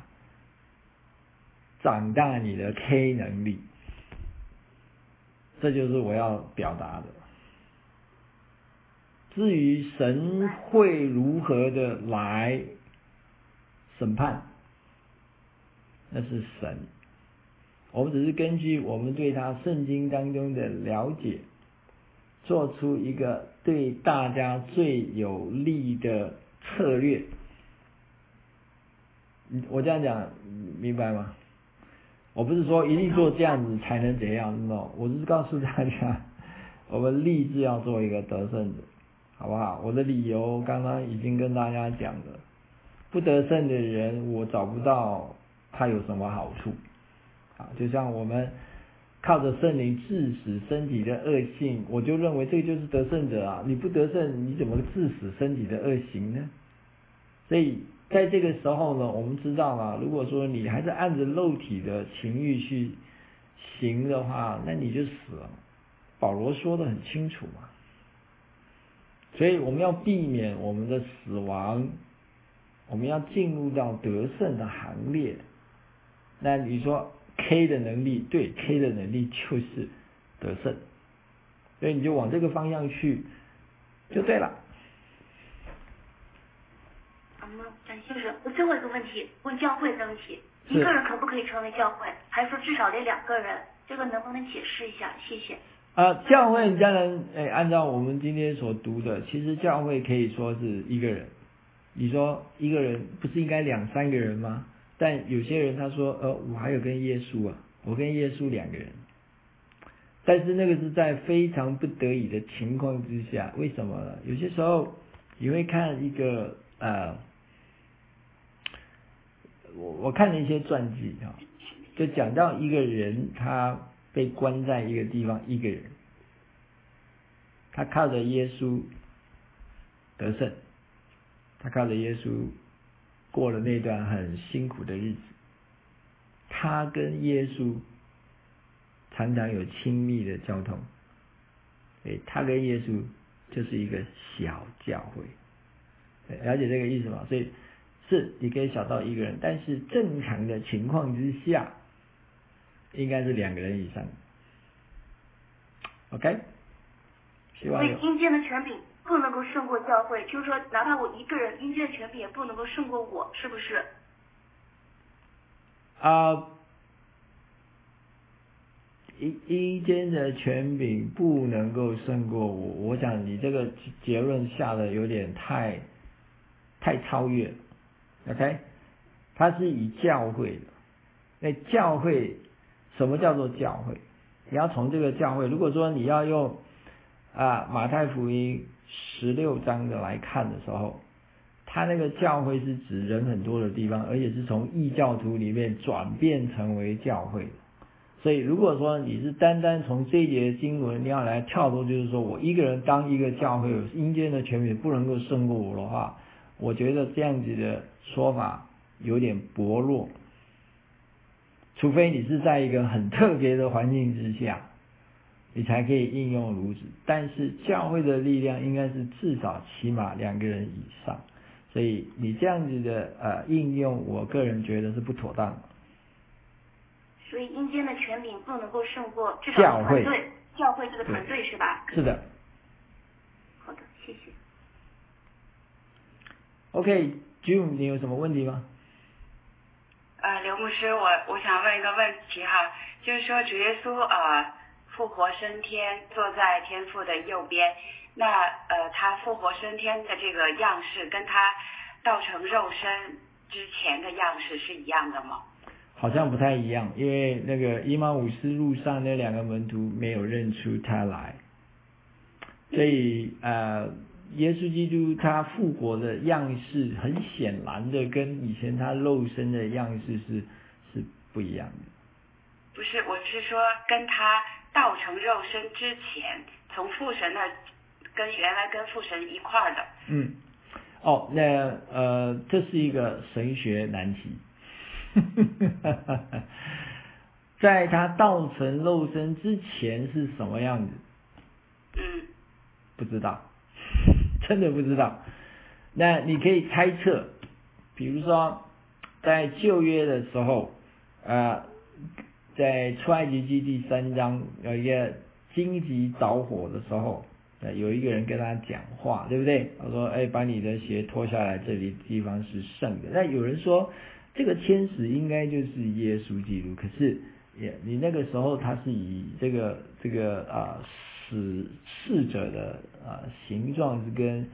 长大你的 K 能力。这就是我要表达的。至于神会如何的来审判，那是神，我们只是根据我们对他圣经当中的了解，做出一个对大家最有利的策略。我这样讲明白吗？我不是说一定做这样子才能怎样 no， 我只是告诉大家我们立志要做一个得胜者，好不好？我的理由刚刚已经跟大家讲了，不得胜的人我找不到他有什么好处啊，就像我们靠着圣灵治死身体的恶性，我就认为这就是得胜者啊！你不得胜，你怎么治死身体的恶行呢？所以在这个时候呢，我们知道了，如果说你还是按着肉体的情欲去行的话，那你就死了。保罗说得很清楚嘛。所以我们要避免我们的死亡，我们要进入到得胜的行列。那你说 K 的能力，对 ，K 的能力就是得胜，所以你就往这个方向去就对了。 感谢神。我最后一个问题，问教会的问题，一个人可不可以成为教会？还是说至少得2个人？这个能不能解释一下？谢谢。 教会当然，按照我们今天所读的，其实教会可以说是一个人。你说一个人不是应该2、3个人吗？但有些人他说，我还有跟耶稣啊，我跟耶稣2个人。但是那个是在非常不得已的情况之下，为什么呢？有些时候你会看一个我看了一些传记啊，就讲到一个人他被关在一个地方，一个人，他靠着耶稣得胜，他靠着耶稣过了那段很辛苦的日子，他跟耶稣常常有亲密的交通，他跟耶稣就是一个小教会，了解这个意思吗？所以是你可以小到一个人，但是正常的情况之下应该是2个人以上。 OK， 希望所以阴间的权柄不能够胜过教会，就是说哪怕我一个人，阴间的权柄也不能够胜过我，是不是？ 阴间的权柄不能够胜过我，我想你这个结论下的有点太超越了。OK， 它是以教会的。那教会，什么叫做教会？ 你要从这个教会，如果说你要用马太福音16章的来看的时候，他那个教会是指人很多的地方，而且是从异教徒里面转变成为教会的。所以如果说你是单单从这一节经文你要来跳脱，就是说我一个人当一个教会有阴间的权柄不能够胜过我的话，我觉得这样子的说法有点薄弱，除非你是在一个很特别的环境之下你才可以应用如此。但是教会的力量应该是至少起码2个人以上，所以你这样子的应用，我个人觉得是不妥当的。 所以阴间的权柄不能够胜过至少团队，教会这个团队是吧？ 是的。 好的，谢谢。 OK， June， 你有什么问题吗？ 刘牧师，我想问一个问题哈，就是说主耶稣复活升天，坐在天父的右边，那他复活升天的这个样式跟他道成肉身之前的样式是一样的吗？ 好像不太一样，因为那个以马忤斯路上那2个门徒没有认出他来，所以耶稣基督他复活的样式很显然的跟以前他肉身的样式是不一样的。 不是，我是说跟他道成肉身之前，从父神那原来跟父神一块儿的。 那这是一个神学难题。在他道成肉身之前是什么样子？不知道，真的不知道。那你可以猜测，比如说在旧约的时候，在出埃及记第3章有一个荆棘着火的时候，有一个人跟他讲话，对不对？他说：“把你的鞋脱下来，这里地方是圣的。”那有人说，这个天使应该就是耶稣基督，可是你那个时候他是以这个使者的形状是跟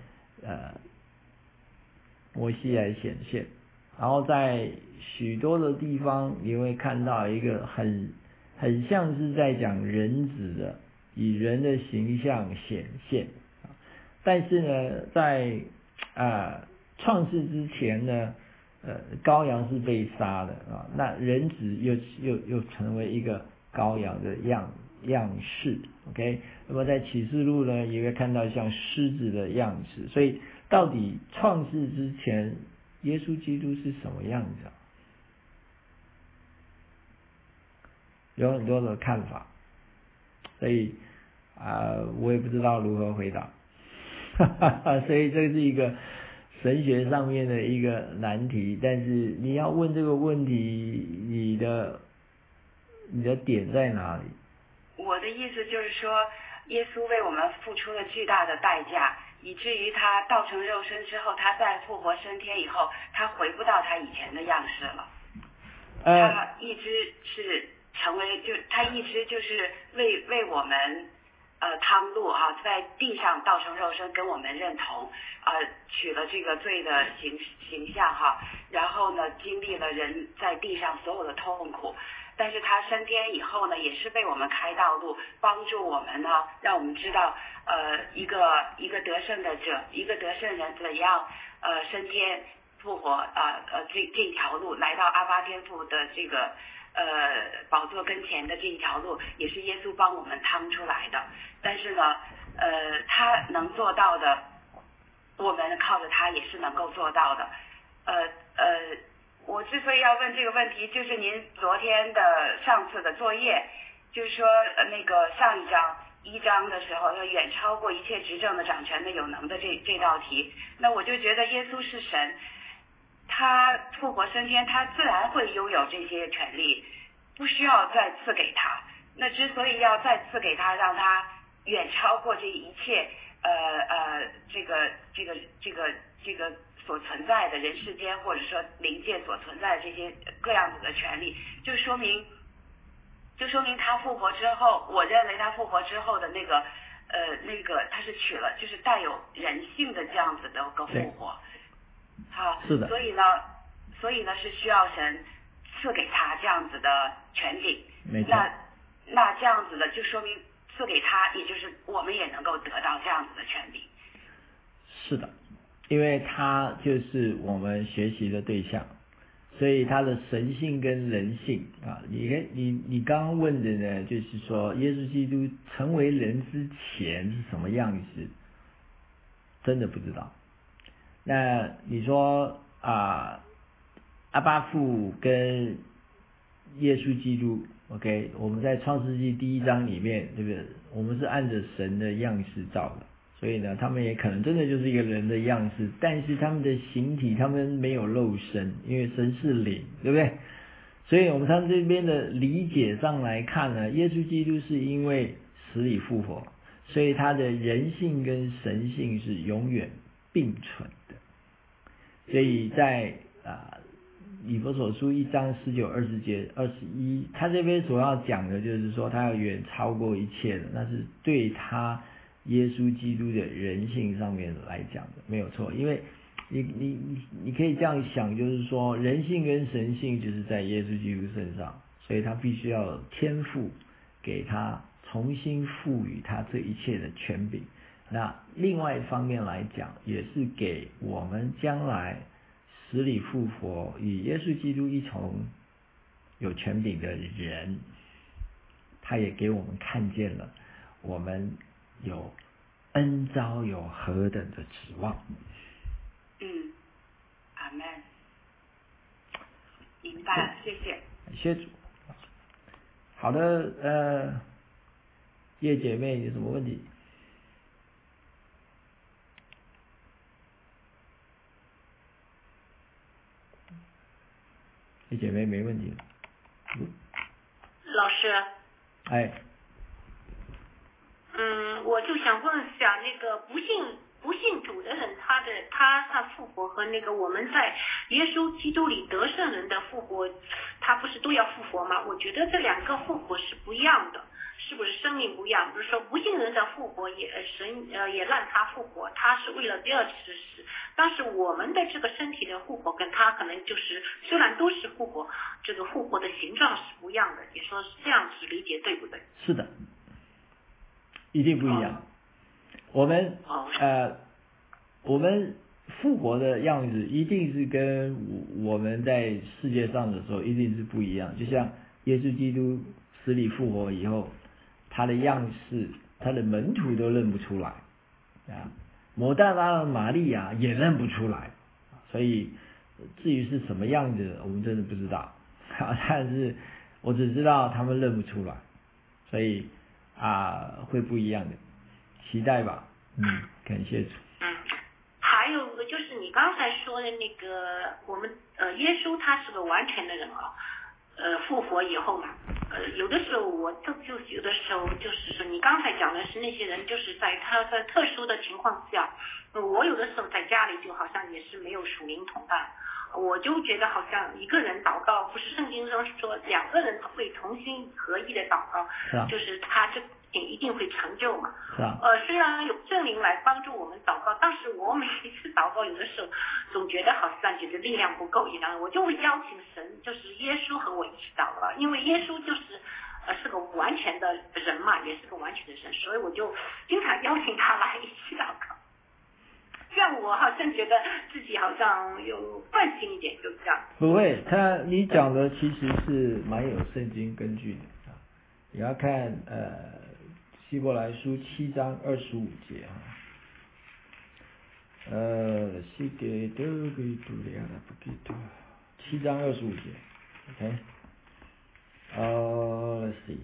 摩西来显现，然后在许多的地方你会看到一个很像是在讲人子的，以人的形象显现。但是呢，在创世之前呢，羔羊是被杀的那人子又成为一个羔羊的样式 ，OK。那么在启示录呢，也会看到像狮子的样式。所以到底创世之前耶稣基督是什么样子有很多的看法，所以我也不知道如何回答。所以这是一个神学上面的一个难题，但是你要问这个问题，你的点在哪里？ 我的意思就是说，耶稣为我们付出了巨大的代价，以至于他道成肉身之后，他在复活升天以后，他回不到他以前的样式了。他一直是他一直就是为我们趟路在地上道成肉身，跟我们认同取了这个罪的形象然后呢经历了人在地上所有的痛苦，但是他升天以后呢，也是为我们开道路，帮助我们呢，让我们知道一个得胜的者，一个得胜人怎样升天复活这条路来到阿爸天父的这个宝座跟前的这一条路，也是耶稣帮我们趟出来的。但是呢他能做到的，我们靠着他也是能够做到的。我之所以要问这个问题，就是您昨天的上次的作业，就是说那个上一章1章的时候，要远超过一切执政的、掌权的、有能的这道题。那我就觉得耶稣是神，他复活升天，他自然会拥有这些权利，不需要再赐给他。那之所以要再赐给他，让他远超过这一切这个所存在的人世间或者说灵界所存在的这些各样子的权利，就说明他复活之后，我认为他复活之后的那个他是取了就是带有人性的这样子的个复活。好， 是的。 所以呢是需要神赐给他这样子的权利。 那这样子的就说明赐给他，也就是我们也能够得到这样子的权柄。 是的，因为他就是我们学习的对象，所以他的神性跟人性啊，你刚刚问的呢，就是说耶稣基督成为人之前是什么样子，真的不知道。那你说阿爸父跟耶稣基督 ，OK， 我们在创世纪第1章里面，对不对？我们是按着神的样式造的，所以呢，他们也可能真的就是一个人的样式，但是他们的形体，他们没有肉身，因为神是灵，对不对？所以我们从这边的理解上来看呢，耶稣基督是因为死里复活，所以他的人性跟神性是永远并存的。所以在以弗所书1章19、20节、21，他这边所要讲的就是说，他要远超过一切的，那是对他耶稣基督的人性上面来讲的，没有错。因为你可以这样想，就是说人性跟神性就是在耶稣基督身上，所以他必须要天父给他重新赋予他这一切的权柄。那另外一方面来讲，也是给我们将来死里复活与耶稣基督一同有权柄的人，他也给我们看见了我们有恩召有何等的指望。 阿们，明白了，谢谢。 感谢主。好的，叶姐妹有什么问题？叶姐妹没问题。 老师。 哎。 我就想问一下，那个不信主的人，他复活和那个我们在耶稣基督里得胜人的复活，他不是都要复活吗？我觉得这两个复活是不一样的，是不是生命不一样？比如说不信人的复活神也让他复活，他是为了第二次死，但是我们的这个身体的复活跟他可能就是虽然都是复活，这个复活的形状是不一样的。你说是这样子理解对不对？ 是的，一定不一样。我们复活的样子一定是跟我们在世界上的时候一定是不一样。就像耶稣基督死里复活以后，他的样式，他的门徒都认不出来啊，抹大拉的玛利亚也认不出来，所以至于是什么样子，我们真的不知道。但是我只知道他们认不出来，所以会不一样的。期待吧，感谢主。 还有个就是你刚才说的那个，我们耶稣他是个完全的人啊，复活以后嘛，有的时候就有的时候就是说，你刚才讲的是那些人，就是在他在特殊的情况下，我有的时候在家里就好像也是没有属灵同伴，我就觉得好像一个人祷告，不是圣经中说两个人会同心合意的祷告，就是他这一定会成就嘛。虽然有圣灵来帮助我们祷告，但是我每一次祷告有的时候总觉得好像觉得力量不够一样，我就会邀请神，就是耶稣和我一起祷告，因为耶稣就是是个完全的人嘛，也是个完全的神，所以我就经常邀请他来一起祷告。这样我好像觉得自己好像有放心一点，就这样。 不会，你讲的其实是蛮有圣经根据的。你要看希伯来书7章25节7章25节 ，OK， let's see，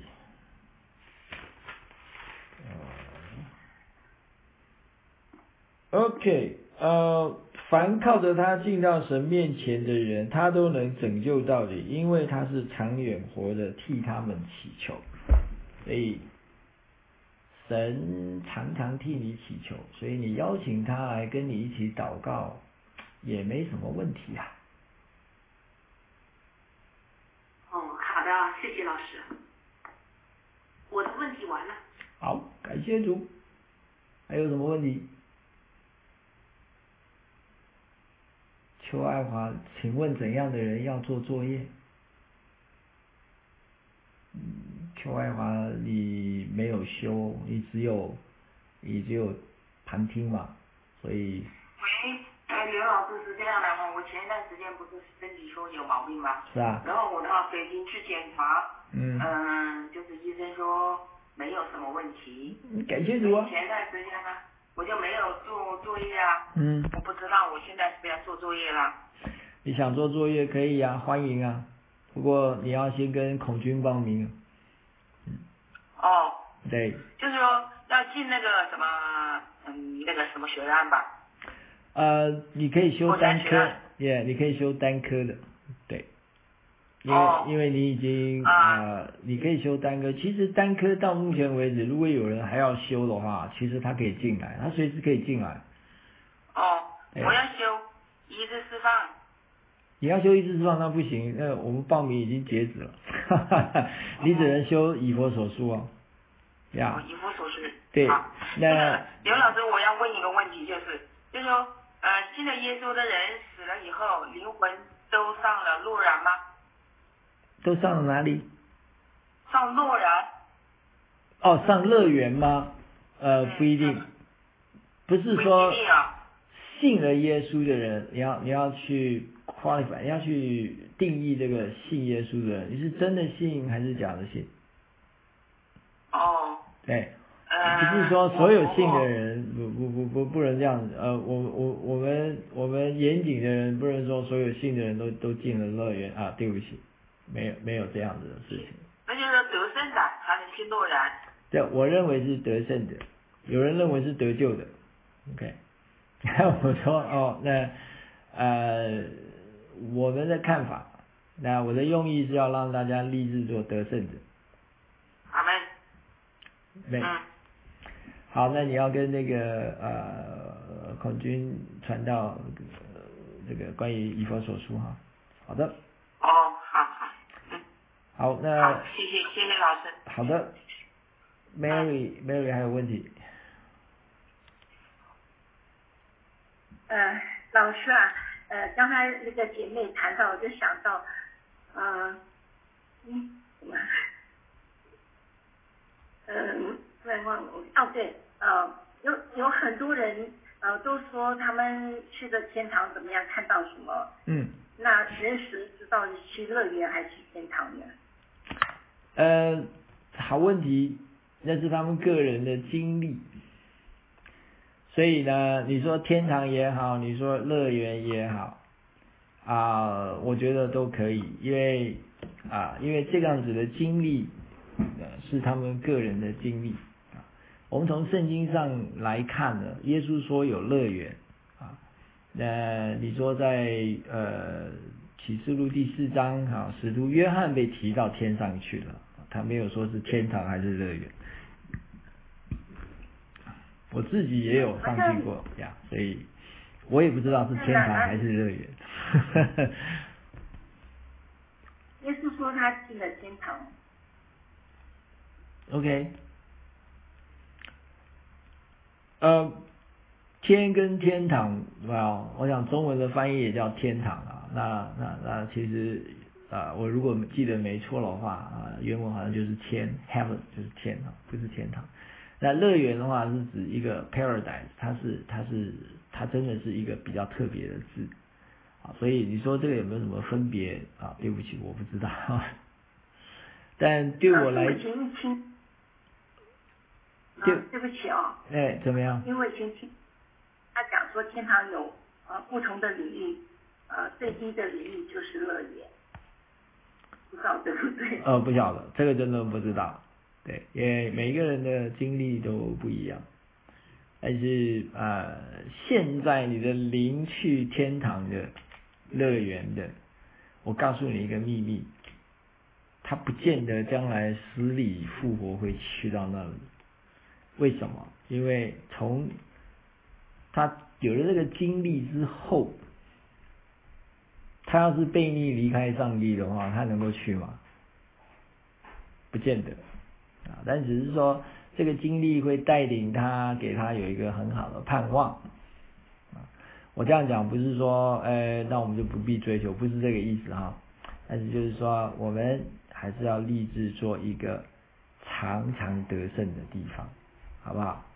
OK， 凡靠着他进到神面前的人，他都能拯救到底，因为他是长远活的替他们祈求。所以神常常替你祈求，所以你邀请他来跟你一起祷告也没什么问题啊。 好的，谢谢老师，我的问题完了。 好，感谢主。还有什么问题？邱爱华，请问怎样的人要做作业？邱求爱嘛，你没有修，你只有旁听嘛，所以。 刘老师是这样的哈，我前一段时间不是身体说有毛病吗？ 是啊。 然后我到北京去检查，就是医生说没有什么问题。 你改清楚啊。 前一段时间呢，我就没有做作业啊。我不知道我现在是不是要做作业了。 你想做作业可以啊，欢迎啊，不过你要先跟孔军报名。 哦。 对。 就是说要进那个什么，那个什么学院吧。 你可以修单科，你可以修单科的，对，因为你已经你可以修单科。其实单科到目前为止，如果有人还要修的话，其实他可以进来，他随时可以进来。 我要修一至四放。 你要修一至四放那不行，那我们报名已经截止了，你只能修以佛所述哦。 以佛所述。 对。 那刘老师，我要问一个问题，就是说。信了耶稣的人死了以后，灵魂都上了乐园吗？ 都上了哪里？ 上乐园。 上乐园吗？不一定。不是说信了耶稣的人，你要去 qualify， 你要去定义这个信耶稣的人，你是真的信还是假的信？对。不是说所有信的人不能这样子，我们严谨的人不能说所有信的人都进了乐园啊，对不起，没有这样子的事情。 那就是说得胜的才能进乐园。 对，我认为是得胜的，有人认为是得救的 ，OK。我说我们的看法，那我的用意是要让大家立志做得胜者。 阿们。 对。好，那你要跟那个孔军传到这个关于以佛所述哈。好的。 好。 好，那。 好，谢谢老师。 好的。Mary 还有问题。 老师啊，刚才那个姐妹谈到，我就想到，什么？突然忘了，对。有很多人都说他们去的天堂怎么样，看到什么？那人谁知道是去乐园还是去天堂呢？ 好问题，那是他们个人的经历。所以呢，你说天堂也好，你说乐园也好，我觉得都可以，因为这样子的经历是他们个人的经历。我们从圣经上来看呢，耶稣说有乐园那你说在启示录第4章使徒约翰被提到天上去了，他没有说是天堂还是乐园。我自己也有上去过呀，所以我也不知道是天堂还是乐园。 耶稣说他进了天堂。 OK。天跟天堂，我想中文的翻译也叫天堂啊。那其实我如果记得没错的话原文好像就是天 heaven 就是天堂，不是天堂。那乐园的话是指一个 paradise， 它真的是一个比较特别的字所以你说这个有没有什么分别对不起，我不知道但对我来对不起怎么样？ 因为他讲说天堂有不同的领域，最低的领域就是乐园，不知道对不对？ 不晓得，这个真的不知道。对，因为每个人的经历都不一样。但是现在你的灵去天堂的乐园的，我告诉你一个秘密，他不见得将来死里复活会去到那里。为什么？因为从他有了这个经历之后，他要是悖逆离开上帝的话，他能够去吗？不见得但只是说这个经历会带领他，给他有一个很好的盼望我这样讲不是说那我们就不必追求，不是这个意思但是就是说我们还是要立志做一个常常得胜的地方，好不好？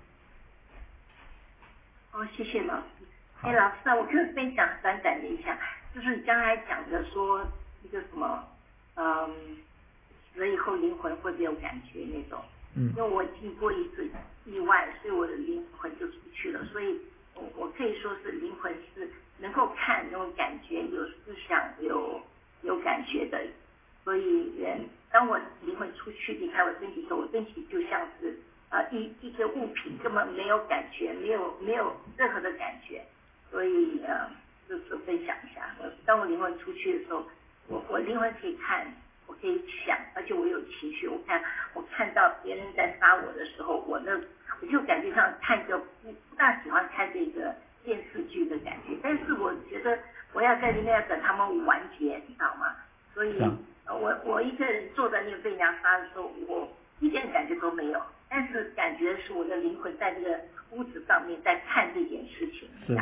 谢谢老师。老师啊，我可以分享短短的一下，就是你刚才讲的说一个什么，死了以后灵魂会不会有感觉那种？因为我经过一次意外，所以我的灵魂就出去了，所以我可以说是灵魂是能够看那种感觉，有思想，有感觉的。所以当我灵魂出去离开我身体的时候，我身体就像是一个物品，根本没有感觉，没有任何的感觉。所以就是分享一下，当我灵魂出去的时候，我灵魂可以看，我可以想，而且我有情绪。我看到别人在杀我的时候，我就感觉像看着不大喜欢看这个电视剧的感觉，但是我觉得我要在里面要等他们完结，你知道吗？所以我一个人坐在那个被人家杀的时候，我一点感觉都没有，但是感觉是我的灵魂在这个屋子上面在看这件事情。 是，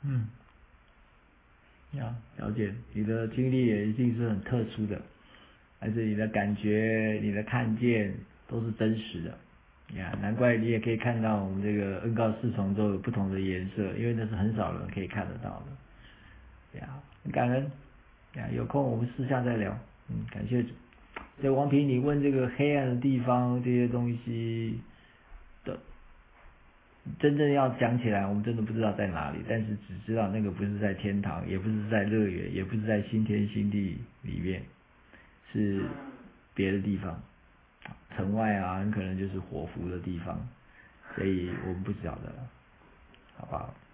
了解，你的经历也一定是很特殊的，而且你的感觉、你的看见都是真实的。难怪你也可以看到我们这个恩告四重奏有不同的颜色，因为那是很少人可以看得到的。很感恩。有空我们私下再聊。感谢主。所以王平，你问这个黑暗的地方这些东西的，真正要讲起来，我们真的不知道在哪里，但是只知道那个不是在天堂，也不是在乐园，也不是在新天新地里面，是别的地方，城外很可能就是火湖的地方，所以我们不晓得，好不好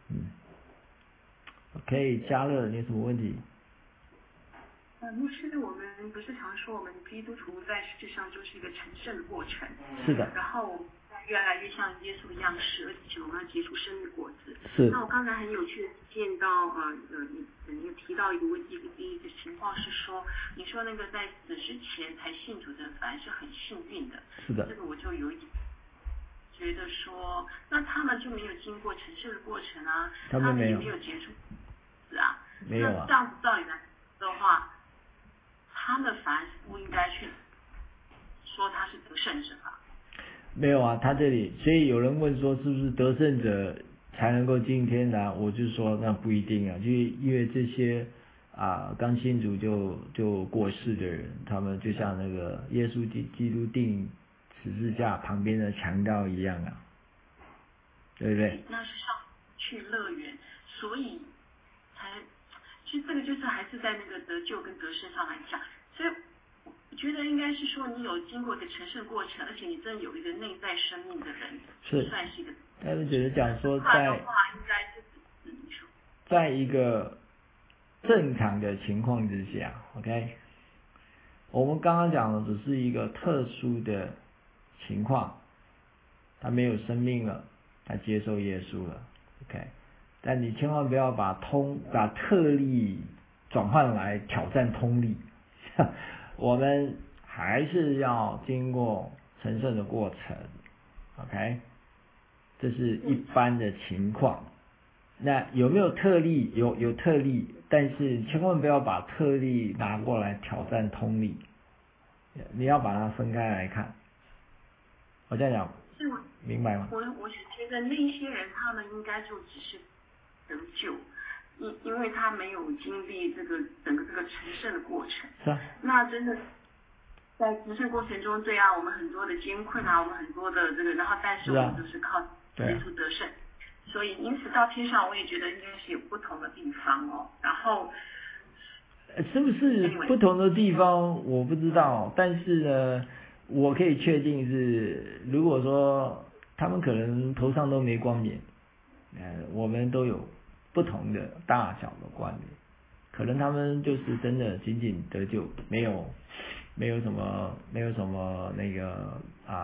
？OK， 嘉乐，你有什么问题？ 牧师，我们不是常说我们基督徒在世界上就是一个成圣的过程， 是的。 然后越来越像耶稣一样时，而且我们要结出生命果子。 是。 那我刚才很有趣的见到你有提到一个情况是说，你说那个在死之前才信主的反而是很幸运的。 是的。 这个我就有一点觉得说，那他们就没有经过成圣的过程啊，他们也没有结出死啊。 没有啊。 那这样子照理来的话，他们反而不应该去说他是得胜者吧？ 没有啊，他这里，所以有人问说是不是得胜者才能够进天堂？我就说那不一定啊，就因为这些刚信主就过世的人，他们就像那个耶稣基督钉十字架旁边的强盗一样啊，对不对？ 那是上去乐园，所以其实这个就是还是在那个得救跟得胜上来讲，所以我觉得应该是说你有经过一个成圣过程，而且你真的有一个内在生命的人，算是一个。 他们只是讲说在一个正常的情况之下 ，OK， 我们刚刚讲的只是一个特殊的情况，他没有生命了，他接受耶稣了 ，OK。但你千万不要把特例转换来挑战通例，我们还是要经过成圣的过程 ，OK， 这是一般的情况。那有没有特例？有特例，但是千万不要把特例拿过来挑战通例，你要把它分开来看。我这样讲，明白吗？ 我是觉得那一些人，他们应该就只是得救，因为他没有经历这个整个这个成圣的过程。 是啊。 那真的在成圣过程中，对啊，我们很多的艰困啊，我们很多的这个，然后但是我们就是靠耶稣得胜，所以因此到天上，我也觉得应该是有不同的地方哦。然后是不是不同的地方我不知道，但是呢，我可以确定是，如果说他们可能头上都没冠冕。我们都有不同的大小的冠冕，可能他们就是真的仅仅得救，没有什么那个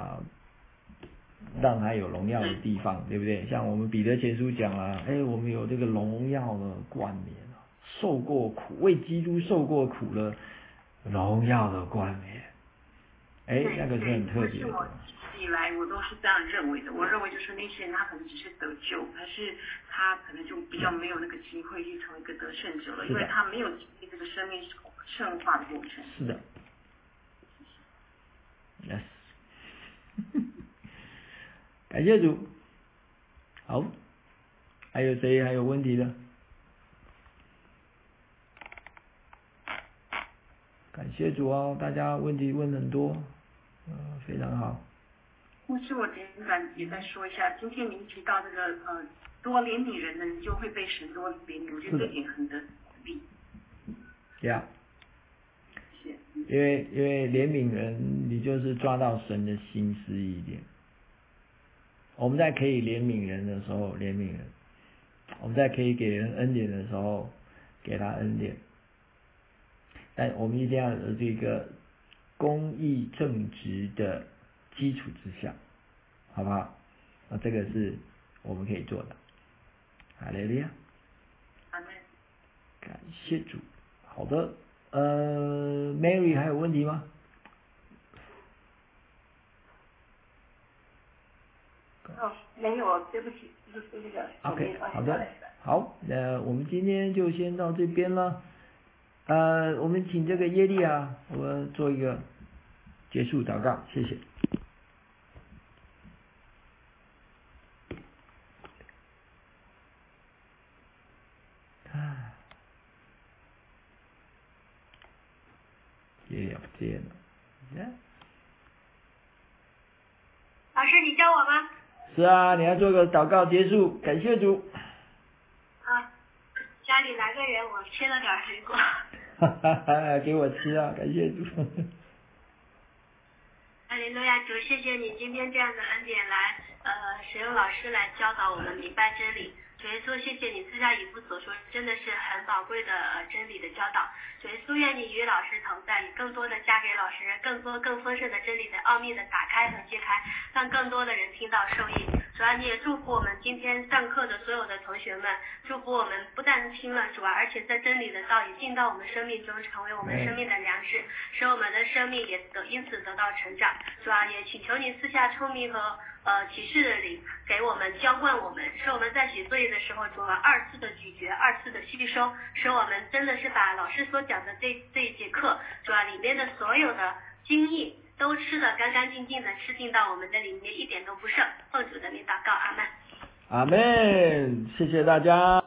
让他有荣耀的地方，对不对？像我们彼得前书讲了，我们有这个荣耀的冠冕，受过苦，为基督受过苦的荣耀的冠冕，那个是很特别的。 以来我都是这样认为的，我认为就是那些人他可能只是得救，可是他可能就比较没有那个机会去成为一个得胜者了，因为他没有经历这个生命圣化的过程。 是的。Yes。 感谢主。好，还有谁还有问题的？感谢主哦，大家问题问很多，非常好。 牧师，我简短也再说一下，今天您提到这个多怜悯人的，你就会被神多怜悯，我觉得这点很得力。 Yeah. 因为怜悯人，你就是抓到神的心思意念。我们在可以怜悯人的时候怜悯人，我们在可以给人恩典的时候给他恩典，但我们一定要有这个公义正直的基础之下，好不好？这个是我们可以做的。哈利路亚， 阿们。 感谢主。好的，Mary 还有问题吗？ 没有，对不起，就是这个。 OK， 好的，好，我们今天就先到这边了。我们请这个耶利亚，我们做一个结束祷告，谢谢。耶利亚不见了。 老师，你教我吗？ 是啊，你要做个祷告结束，感谢主。 家里来个人，我切了点水果。 给我吃啊，感谢主。 哈利路亚，主，谢谢你今天这样的恩典来，使用老师来教导我们明白真理。主耶稣，谢谢你赐下以父所说真的是很宝贵的真理的教导。主耶稣，愿你与老师同在，以更多的加给老师更多更丰盛的真理的奥秘的打开和揭开，让更多的人听到受益。主啊，你也祝福我们今天上课的所有的同学们，祝福我们不但听了主啊，而且在真理的道也进到我们生命中，成为我们生命的粮食，使我们的生命也因此得到成长。主啊，也祈求你赐下聪明和启示的灵给我们，浇灌我们，使我们在写作业的时候，主啊，二次的咀嚼，二次的吸收，使我们真的是把老师所讲的这一节课，主啊，里面的所有的精义都吃得干干净净的，吃进到我们的里面，一点都不剩。奉主的名祷告，阿们。 阿们，谢谢大家。